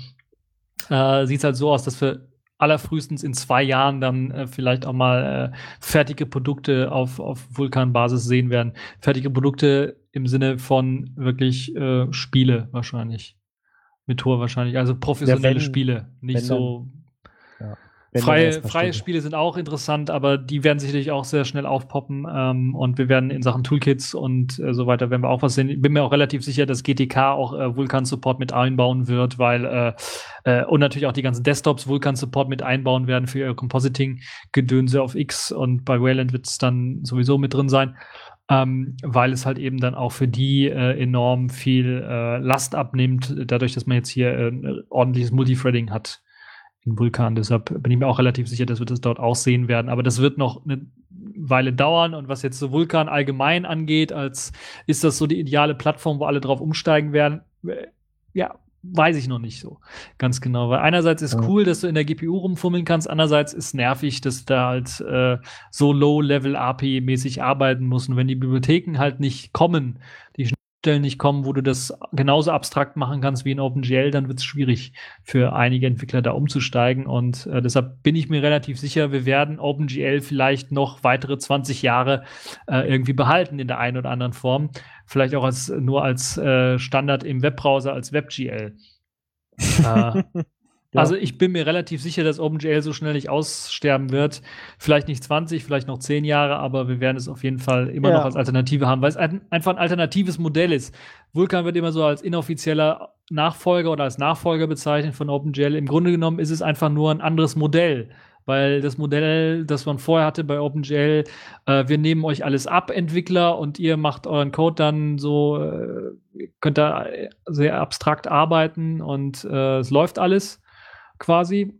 Äh, sieht halt so aus, dass wir allerfrühestens in zwei Jahren dann äh, vielleicht auch mal äh, fertige Produkte auf, auf Vulkan-Basis sehen werden. Fertige Produkte im Sinne von wirklich äh, Spiele wahrscheinlich. Mit Tor wahrscheinlich. Also professionelle ja, wenn, Spiele. Nicht so. Ja. Freie, freie Spiele sind auch interessant, aber die werden sicherlich auch sehr schnell aufpoppen. Ähm, und wir werden in Sachen Toolkits und äh, so weiter, werden wir auch was sehen. Ich bin mir auch relativ sicher, dass G T K auch äh, Vulkan-Support mit einbauen wird, weil äh, äh, und natürlich auch die ganzen Desktops Vulkan-Support mit einbauen werden für ihr Compositing-Gedönse auf X, und bei Wayland wird es dann sowieso mit drin sein. Ähm, weil es halt eben dann auch für die äh, enorm viel äh, Last abnimmt, dadurch, dass man jetzt hier äh, ordentliches Multithreading hat in Vulkan. Deshalb bin ich mir auch relativ sicher, dass wir das dort auch sehen werden. Aber das wird noch eine Weile dauern. Und was jetzt so Vulkan allgemein angeht, als ist das so die ideale Plattform, wo alle drauf umsteigen werden, äh, ja, weiß ich noch nicht so ganz genau. Weil einerseits ist Ja. cool, dass du in der G P U rumfummeln kannst, andererseits ist nervig, dass da halt äh, so Low-Level-A P I-mäßig arbeiten muss. Und wenn die Bibliotheken halt nicht kommen, die Schnittstellen nicht kommen, wo du das genauso abstrakt machen kannst wie in OpenGL, dann wird es schwierig für einige Entwickler da umzusteigen. Und äh, deshalb bin ich mir relativ sicher, wir werden OpenGL vielleicht noch weitere zwanzig Jahre äh, irgendwie behalten in der einen oder anderen Form. Vielleicht auch als, nur als äh, Standard im Webbrowser, als WebGL. äh, Ja. Also ich bin mir relativ sicher, dass OpenGL so schnell nicht aussterben wird. Vielleicht nicht zwanzig, vielleicht noch zehn Jahre, aber wir werden es auf jeden Fall immer Ja. noch als Alternative haben, weil es ein, einfach ein alternatives Modell ist. Vulkan wird immer so als inoffizieller Nachfolger oder als Nachfolger bezeichnet von OpenGL. Im Grunde genommen ist es einfach nur ein anderes Modell. Weil das Modell, das man vorher hatte bei OpenGL, äh, wir nehmen euch alles ab, Entwickler, und ihr macht euren Code dann so, äh, könnt da sehr abstrakt arbeiten und äh, es läuft alles quasi.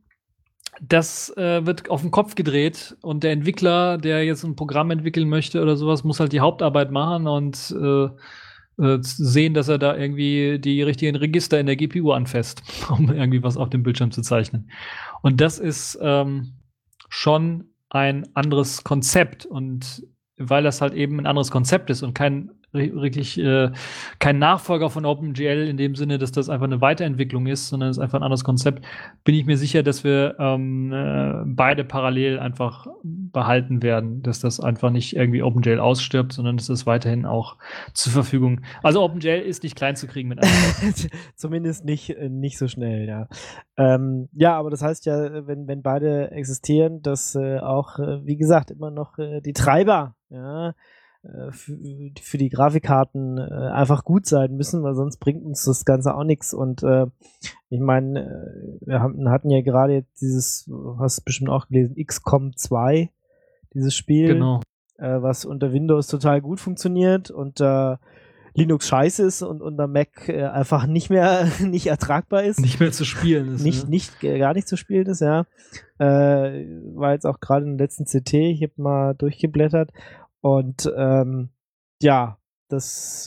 Das äh, wird auf den Kopf gedreht und der Entwickler, der jetzt ein Programm entwickeln möchte oder sowas, muss halt die Hauptarbeit machen und äh, äh, sehen, dass er da irgendwie die richtigen Register in der G P U anfasst, um irgendwie was auf dem Bildschirm zu zeichnen. Und das ist ähm, schon ein anderes Konzept. Und weil das halt eben ein anderes Konzept ist und kein wirklich äh, kein Nachfolger von OpenGL in dem Sinne, dass das einfach eine Weiterentwicklung ist, sondern es ist einfach ein anderes Konzept, bin ich mir sicher, dass wir ähm, äh, beide parallel einfach behalten werden, dass das einfach nicht irgendwie OpenGL ausstirbt, sondern dass das weiterhin auch zur Verfügung. Also OpenGL ist nicht klein zu kriegen mit einem. Zumindest nicht, äh, nicht so schnell, ja. Ähm, ja, aber das heißt ja, wenn, wenn beide existieren, dass äh, auch, äh, wie gesagt, immer noch äh, die Treiber, ja, Für, für die Grafikkarten äh, einfach gut sein müssen, weil sonst bringt uns das Ganze auch nichts. Und äh, ich meine, äh, wir haben, hatten ja gerade jetzt dieses, hast du bestimmt auch gelesen, X COM zwei, dieses Spiel, Genau. äh, was unter Windows total gut funktioniert und äh, Linux scheiße ist und unter Mac äh, einfach nicht mehr nicht ertragbar ist. Nicht mehr zu spielen ist. Nicht, ne? nicht, gar nicht zu spielen ist, ja. Äh, war jetzt auch gerade im letzten C T, ich habe mal durchgeblättert. Und ähm, ja, das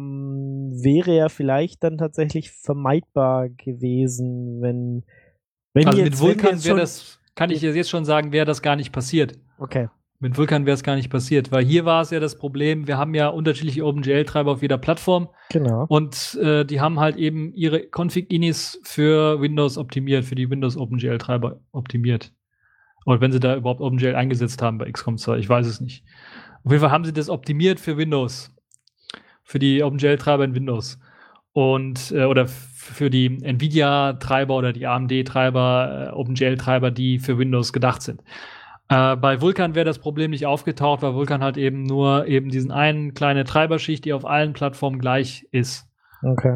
mh, wäre ja vielleicht dann tatsächlich vermeidbar gewesen, wenn, wenn Also jetzt, mit Vulkan wenn wäre das, kann ich jetzt schon sagen, wäre das gar nicht passiert. Okay. Mit Vulkan wäre es gar nicht passiert, weil hier war es ja das Problem, wir haben ja unterschiedliche OpenGL-Treiber auf jeder Plattform. Genau. Und äh, die haben halt eben ihre Config-Inis für Windows optimiert, für die Windows OpenGL-Treiber optimiert. Oder wenn sie da überhaupt OpenGL eingesetzt haben bei X COM zwei, ich weiß es nicht. Auf jeden Fall haben sie das optimiert für Windows. Für die OpenGL-Treiber in Windows. Und, äh, oder f- für die Nvidia-Treiber oder die A M D-Treiber, äh, OpenGL-Treiber, die für Windows gedacht sind. Äh, bei Vulkan wäre das Problem nicht aufgetaucht, weil Vulkan halt eben nur eben diesen einen kleine Treiberschicht, die auf allen Plattformen gleich ist. Okay.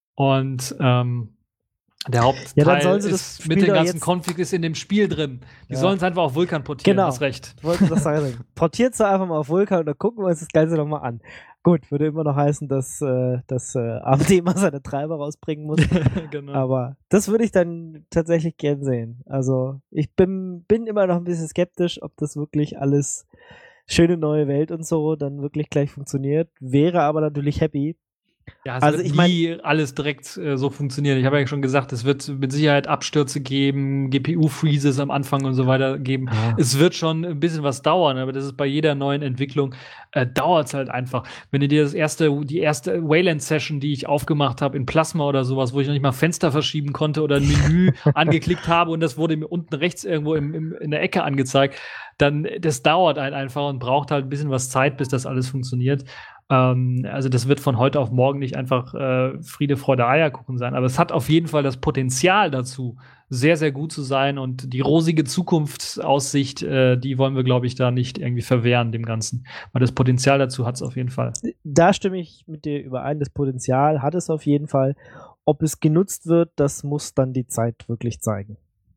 Und ähm, der Hauptteil Ja, dann sollen sie das ist Spiel mit den doch ganzen jetzt- Config ist in dem Spiel drin. Die Ja. sollen es einfach auf Vulkan portieren, Genau. hast recht. Ich wollte das sagen. Portiert es einfach mal auf Vulkan und dann gucken wir uns das Ganze nochmal an. Gut, würde immer noch heißen, dass, äh, dass äh, A M D mal seine Treiber rausbringen muss. Genau. Aber das würde ich dann tatsächlich gern sehen. Also ich bin, bin immer noch ein bisschen skeptisch, ob das wirklich alles schöne neue Welt und so dann wirklich gleich funktioniert. Wäre aber natürlich happy. Ja, es Also wird ich nie alles direkt äh, so funktionieren. Ich habe ja schon gesagt, es wird mit Sicherheit Abstürze geben, G P U-Freezes am Anfang und so weiter geben. Ja. Es wird schon ein bisschen was dauern, aber das ist bei jeder neuen Entwicklung, äh, dauert es halt einfach. Wenn du dir das erste, die erste Wayland-Session, die ich aufgemacht habe in Plasma oder sowas, wo ich noch nicht mal Fenster verschieben konnte oder ein Menü angeklickt habe und das wurde mir unten rechts irgendwo im, im, in der Ecke angezeigt, dann das dauert halt einfach und braucht halt ein bisschen was Zeit, bis das alles funktioniert. Ähm, also das wird von heute auf morgen nicht einfach äh, Friede, Freude, Eierkuchen sein, aber es hat auf jeden Fall das Potenzial dazu, sehr, sehr gut zu sein und die rosige Zukunftsaussicht, äh, die wollen wir, glaube ich, da nicht irgendwie verwehren, dem Ganzen. Weil das Potenzial dazu hat es auf jeden Fall. Da stimme ich mit dir überein. Das Potenzial hat es auf jeden Fall. Ob es genutzt wird, das muss dann die Zeit wirklich zeigen.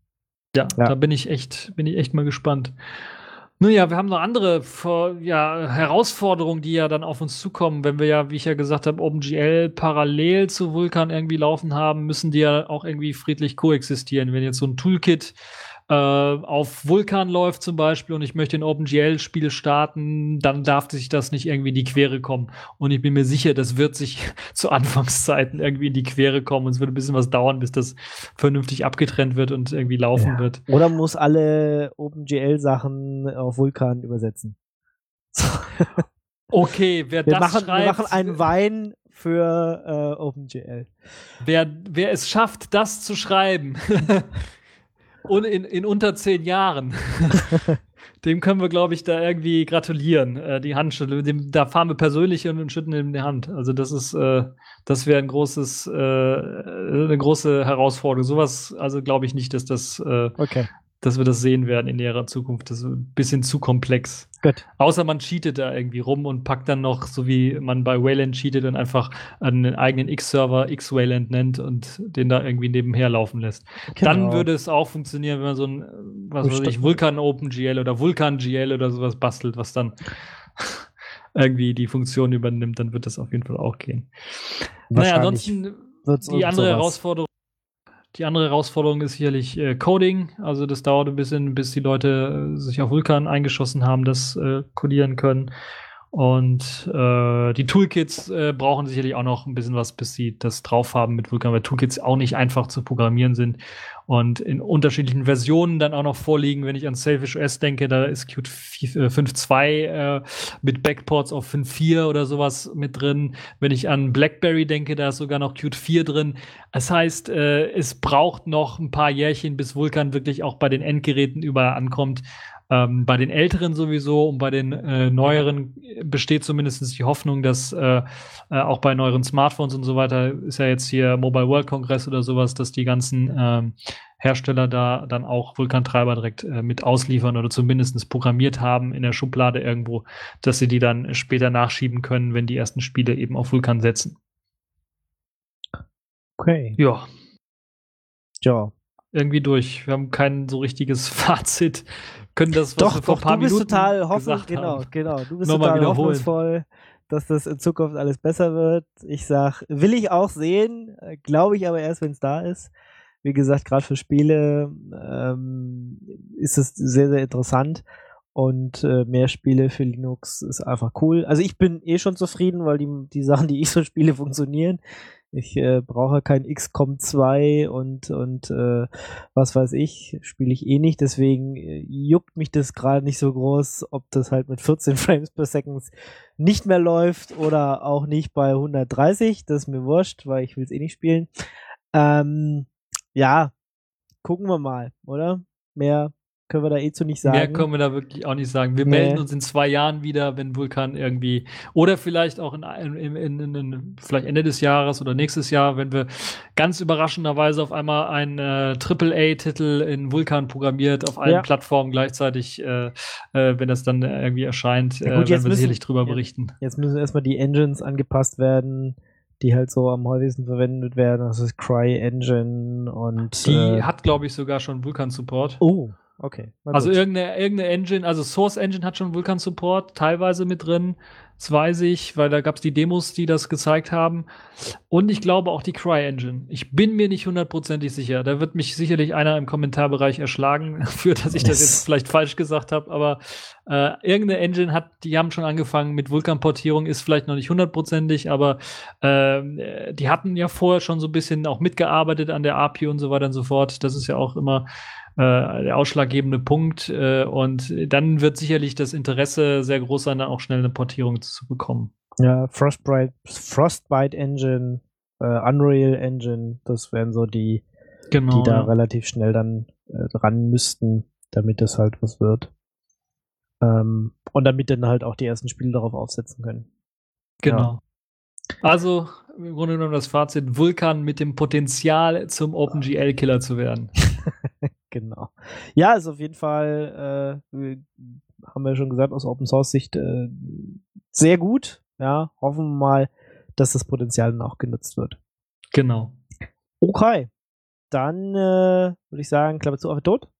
Ja, Ja. da bin ich echt, bin ich echt mal gespannt. Naja, wir haben noch andere Vor- ja, Herausforderungen, die ja dann auf uns zukommen. Wenn wir ja, wie ich ja gesagt habe, OpenGL parallel zu Vulkan irgendwie laufen haben, müssen die ja auch irgendwie friedlich koexistieren. Wenn jetzt so ein Toolkit äh, auf Vulkan läuft zum Beispiel und ich möchte ein OpenGL-Spiel starten, dann darf sich das nicht irgendwie in die Quere kommen. Und ich bin mir sicher, das wird sich zu Anfangszeiten irgendwie in die Quere kommen und es wird ein bisschen was dauern, bis das vernünftig abgetrennt wird und irgendwie laufen Ja. wird. Oder muss alle OpenGL-Sachen auf Vulkan übersetzen. Okay, wer Wir das machen, schreibt, wir machen einen Wein für äh, OpenGL. wer, wer es schafft, das zu schreiben und in, in unter zehn Jahren, dem können wir, glaube ich, da irgendwie gratulieren. Äh, die Handschütteln, dem, da fahren wir persönlich hin und schütten ihm die Hand. Also das ist, äh, das wäre ein großes, äh, eine große Herausforderung. Sowas, also glaube ich nicht, dass das, äh, Okay, dass wir das sehen werden in näherer Zukunft. Das ist ein bisschen zu komplex. gut. Außer man cheatet da irgendwie rum und packt dann noch, so wie man bei Wayland cheatet und einfach einen eigenen X-Server X-Wayland nennt und den da irgendwie nebenher laufen lässt. Genau. Dann würde es auch funktionieren, wenn man so ein, was weiß ich, Stimmt. Vulkan OpenGL oder Vulkan G L oder sowas bastelt, was dann irgendwie die Funktion übernimmt, dann wird das auf jeden Fall auch gehen. Naja, Wahrscheinlich ansonsten wird's die irgend andere sowas. Herausforderung Die andere Herausforderung ist sicherlich äh, Coding. Also das dauert ein bisschen, bis die Leute äh, sich auf Vulkan eingeschossen haben, das äh, codieren können. Und äh, die Toolkits äh, brauchen sicherlich auch noch ein bisschen was, bis sie das drauf haben mit Vulkan, weil Toolkits auch nicht einfach zu programmieren sind und in unterschiedlichen Versionen dann auch noch vorliegen. Wenn ich an Selfish O S denke, da ist Qt fünf Punkt zwei äh, mit Backports auf fünf Punkt vier oder sowas mit drin. Wenn ich an BlackBerry denke, da ist sogar noch Qt vier drin. Das heißt, äh, es braucht noch ein paar Jährchen, bis Vulkan wirklich auch bei den Endgeräten überall ankommt. Ähm, bei den älteren sowieso und bei den äh, neueren besteht zumindest die Hoffnung, dass äh, äh, auch bei neueren Smartphones und so weiter, ist ja jetzt hier Mobile World Congress oder sowas, dass die ganzen ähm, Hersteller da dann auch Vulkan-Treiber direkt äh, mit ausliefern oder zumindest programmiert haben in der Schublade irgendwo, dass sie die dann später nachschieben können, wenn die ersten Spiele eben auf Vulkan setzen. Okay. Ja, Ja. irgendwie durch. Wir haben kein so richtiges Fazit. Können das, was Doch, wir vor doch, ein paar du bist Minuten total hoffen, gesagt genau, haben. genau. Du bist Nochmal total wiederholen. hoffnungsvoll, dass das in Zukunft alles besser wird. Ich sag, will ich auch sehen, äh, glaube ich aber erst, wenn es da ist. Wie gesagt, gerade für Spiele ähm, ist es sehr, sehr interessant und äh, mehr Spiele für Linux ist einfach cool. Also ich bin eh schon zufrieden, weil die, die Sachen, die ich so spiele, funktionieren. Ich äh, brauche kein X COM zwei und, und äh, was weiß ich, spiele ich eh nicht. Deswegen äh, juckt mich das gerade nicht so groß, ob das halt mit vierzehn Frames per Second nicht mehr läuft oder auch nicht bei hundertdreißig. Das ist mir wurscht, weil ich will es eh nicht spielen. Ähm, ja, gucken wir mal, oder? Mehr können wir da eh zu nicht sagen. Mehr können wir da wirklich auch nicht sagen. Wir Nee. melden uns in zwei Jahren wieder, wenn Vulkan irgendwie, oder vielleicht auch in, in, in, in, in vielleicht Ende des Jahres oder nächstes Jahr, wenn wir ganz überraschenderweise auf einmal einen äh, Triple A-Titel in Vulkan programmiert, auf allen Ja. Plattformen gleichzeitig, äh, äh, wenn das dann irgendwie erscheint, Ja, gut, äh, werden jetzt wir müssen- sicherlich drüber ja. berichten. Jetzt müssen erstmal die Engines angepasst werden, die halt so am häufigsten verwendet werden. Das ist CryEngine und Die äh, hat, glaube ich, sogar schon Vulkan-Support. oh, okay. Na Also gut. irgendeine, irgendeine Engine, also Source Engine hat schon Vulkan-Support, teilweise mit drin. Das weiß ich, weil da gab es die Demos, die das gezeigt haben. Und ich glaube auch die CryEngine. Ich bin mir nicht hundertprozentig sicher. Da wird mich sicherlich einer im Kommentarbereich erschlagen, für dass ich das Yes. jetzt vielleicht falsch gesagt habe. Aber äh, irgendeine Engine hat, die haben schon angefangen mit Vulkan-Portierung, ist vielleicht noch nicht hundertprozentig, aber äh, die hatten ja vorher schon so ein bisschen auch mitgearbeitet an der A P I und so weiter und so fort. Das ist ja auch immer äh, der ausschlaggebende Punkt. Äh, und dann wird sicherlich das Interesse sehr groß sein, dann auch schnell eine Portierung zu bekommen. Ja, Frostbite, Frostbite Engine, äh, Unreal Engine, das wären so die, Genau. die da ja. relativ schnell dann äh, dran müssten, damit das halt was wird. Ähm, und damit dann halt auch die ersten Spiele darauf aufsetzen können. Genau. Also im Grunde genommen das Fazit: Vulkan mit dem Potenzial, zum OpenGL-Killer zu werden. Genau. Ja, ist auf jeden Fall, äh, haben wir schon gesagt, aus Open Source Sicht äh, sehr gut. Ja, hoffen wir mal, dass das Potenzial dann auch genutzt wird. Genau. Okay, dann äh, würde ich sagen, Klappe zu, auf tot.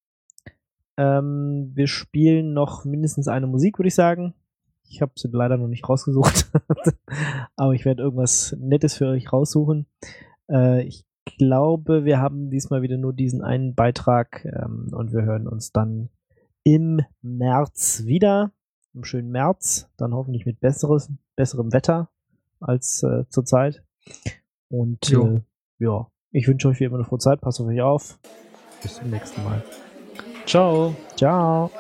Ähm, wir spielen noch mindestens eine Musik, würde ich sagen. Ich habe sie leider noch nicht rausgesucht, aber ich werde irgendwas Nettes für euch raussuchen. Äh, ich glaube, wir haben diesmal wieder nur diesen einen Beitrag ähm, und wir hören uns dann im März wieder, im schönen März, dann hoffentlich mit besseres, besserem Wetter als äh, zurzeit. Und Jo. äh, ja, ich wünsche euch wie immer eine frohe Zeit, passt auf euch auf. Bis zum nächsten Mal. Ciao. Ciao.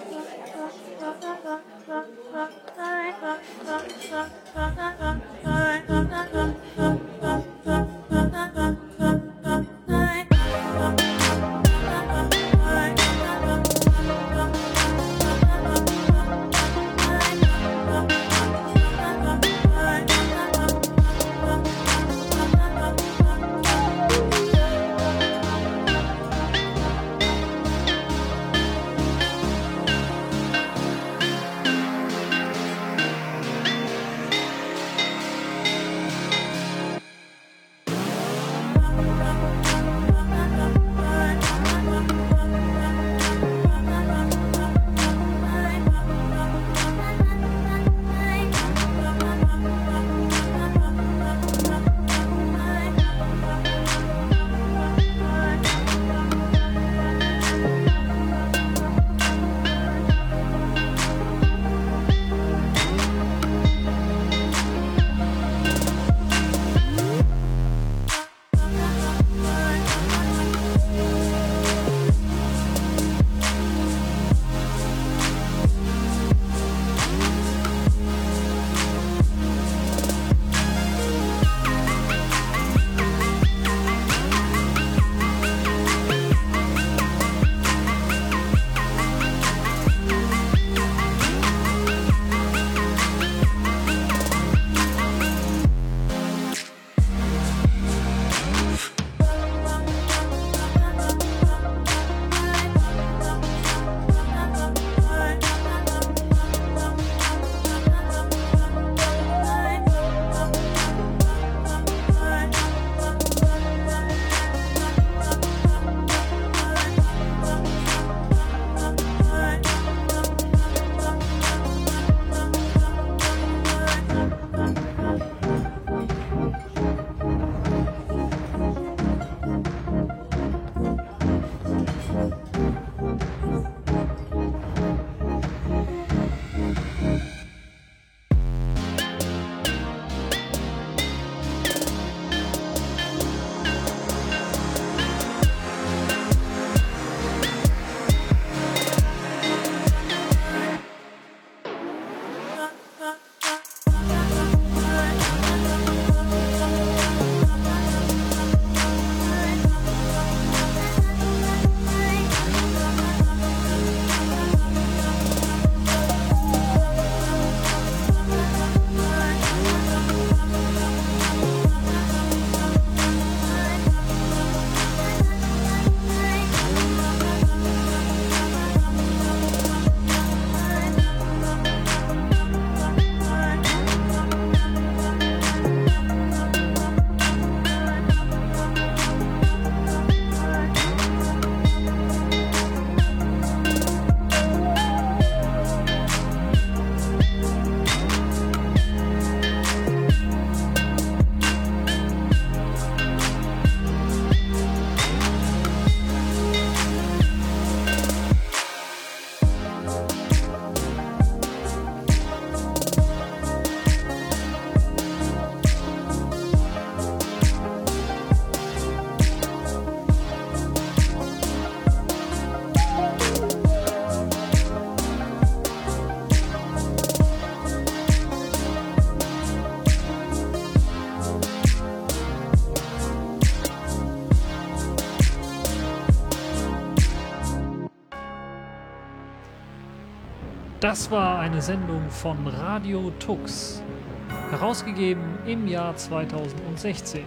Das war eine Sendung von Radio Tux, herausgegeben im Jahr zweitausendsechzehn.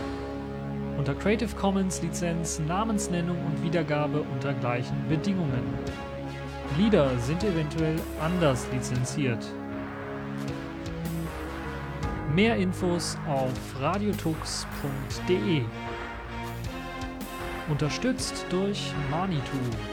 Unter Creative Commons Lizenz, Namensnennung und Wiedergabe unter gleichen Bedingungen. Lieder sind eventuell anders lizenziert. Mehr Infos auf radiotux punkt de. Unterstützt durch Manitou.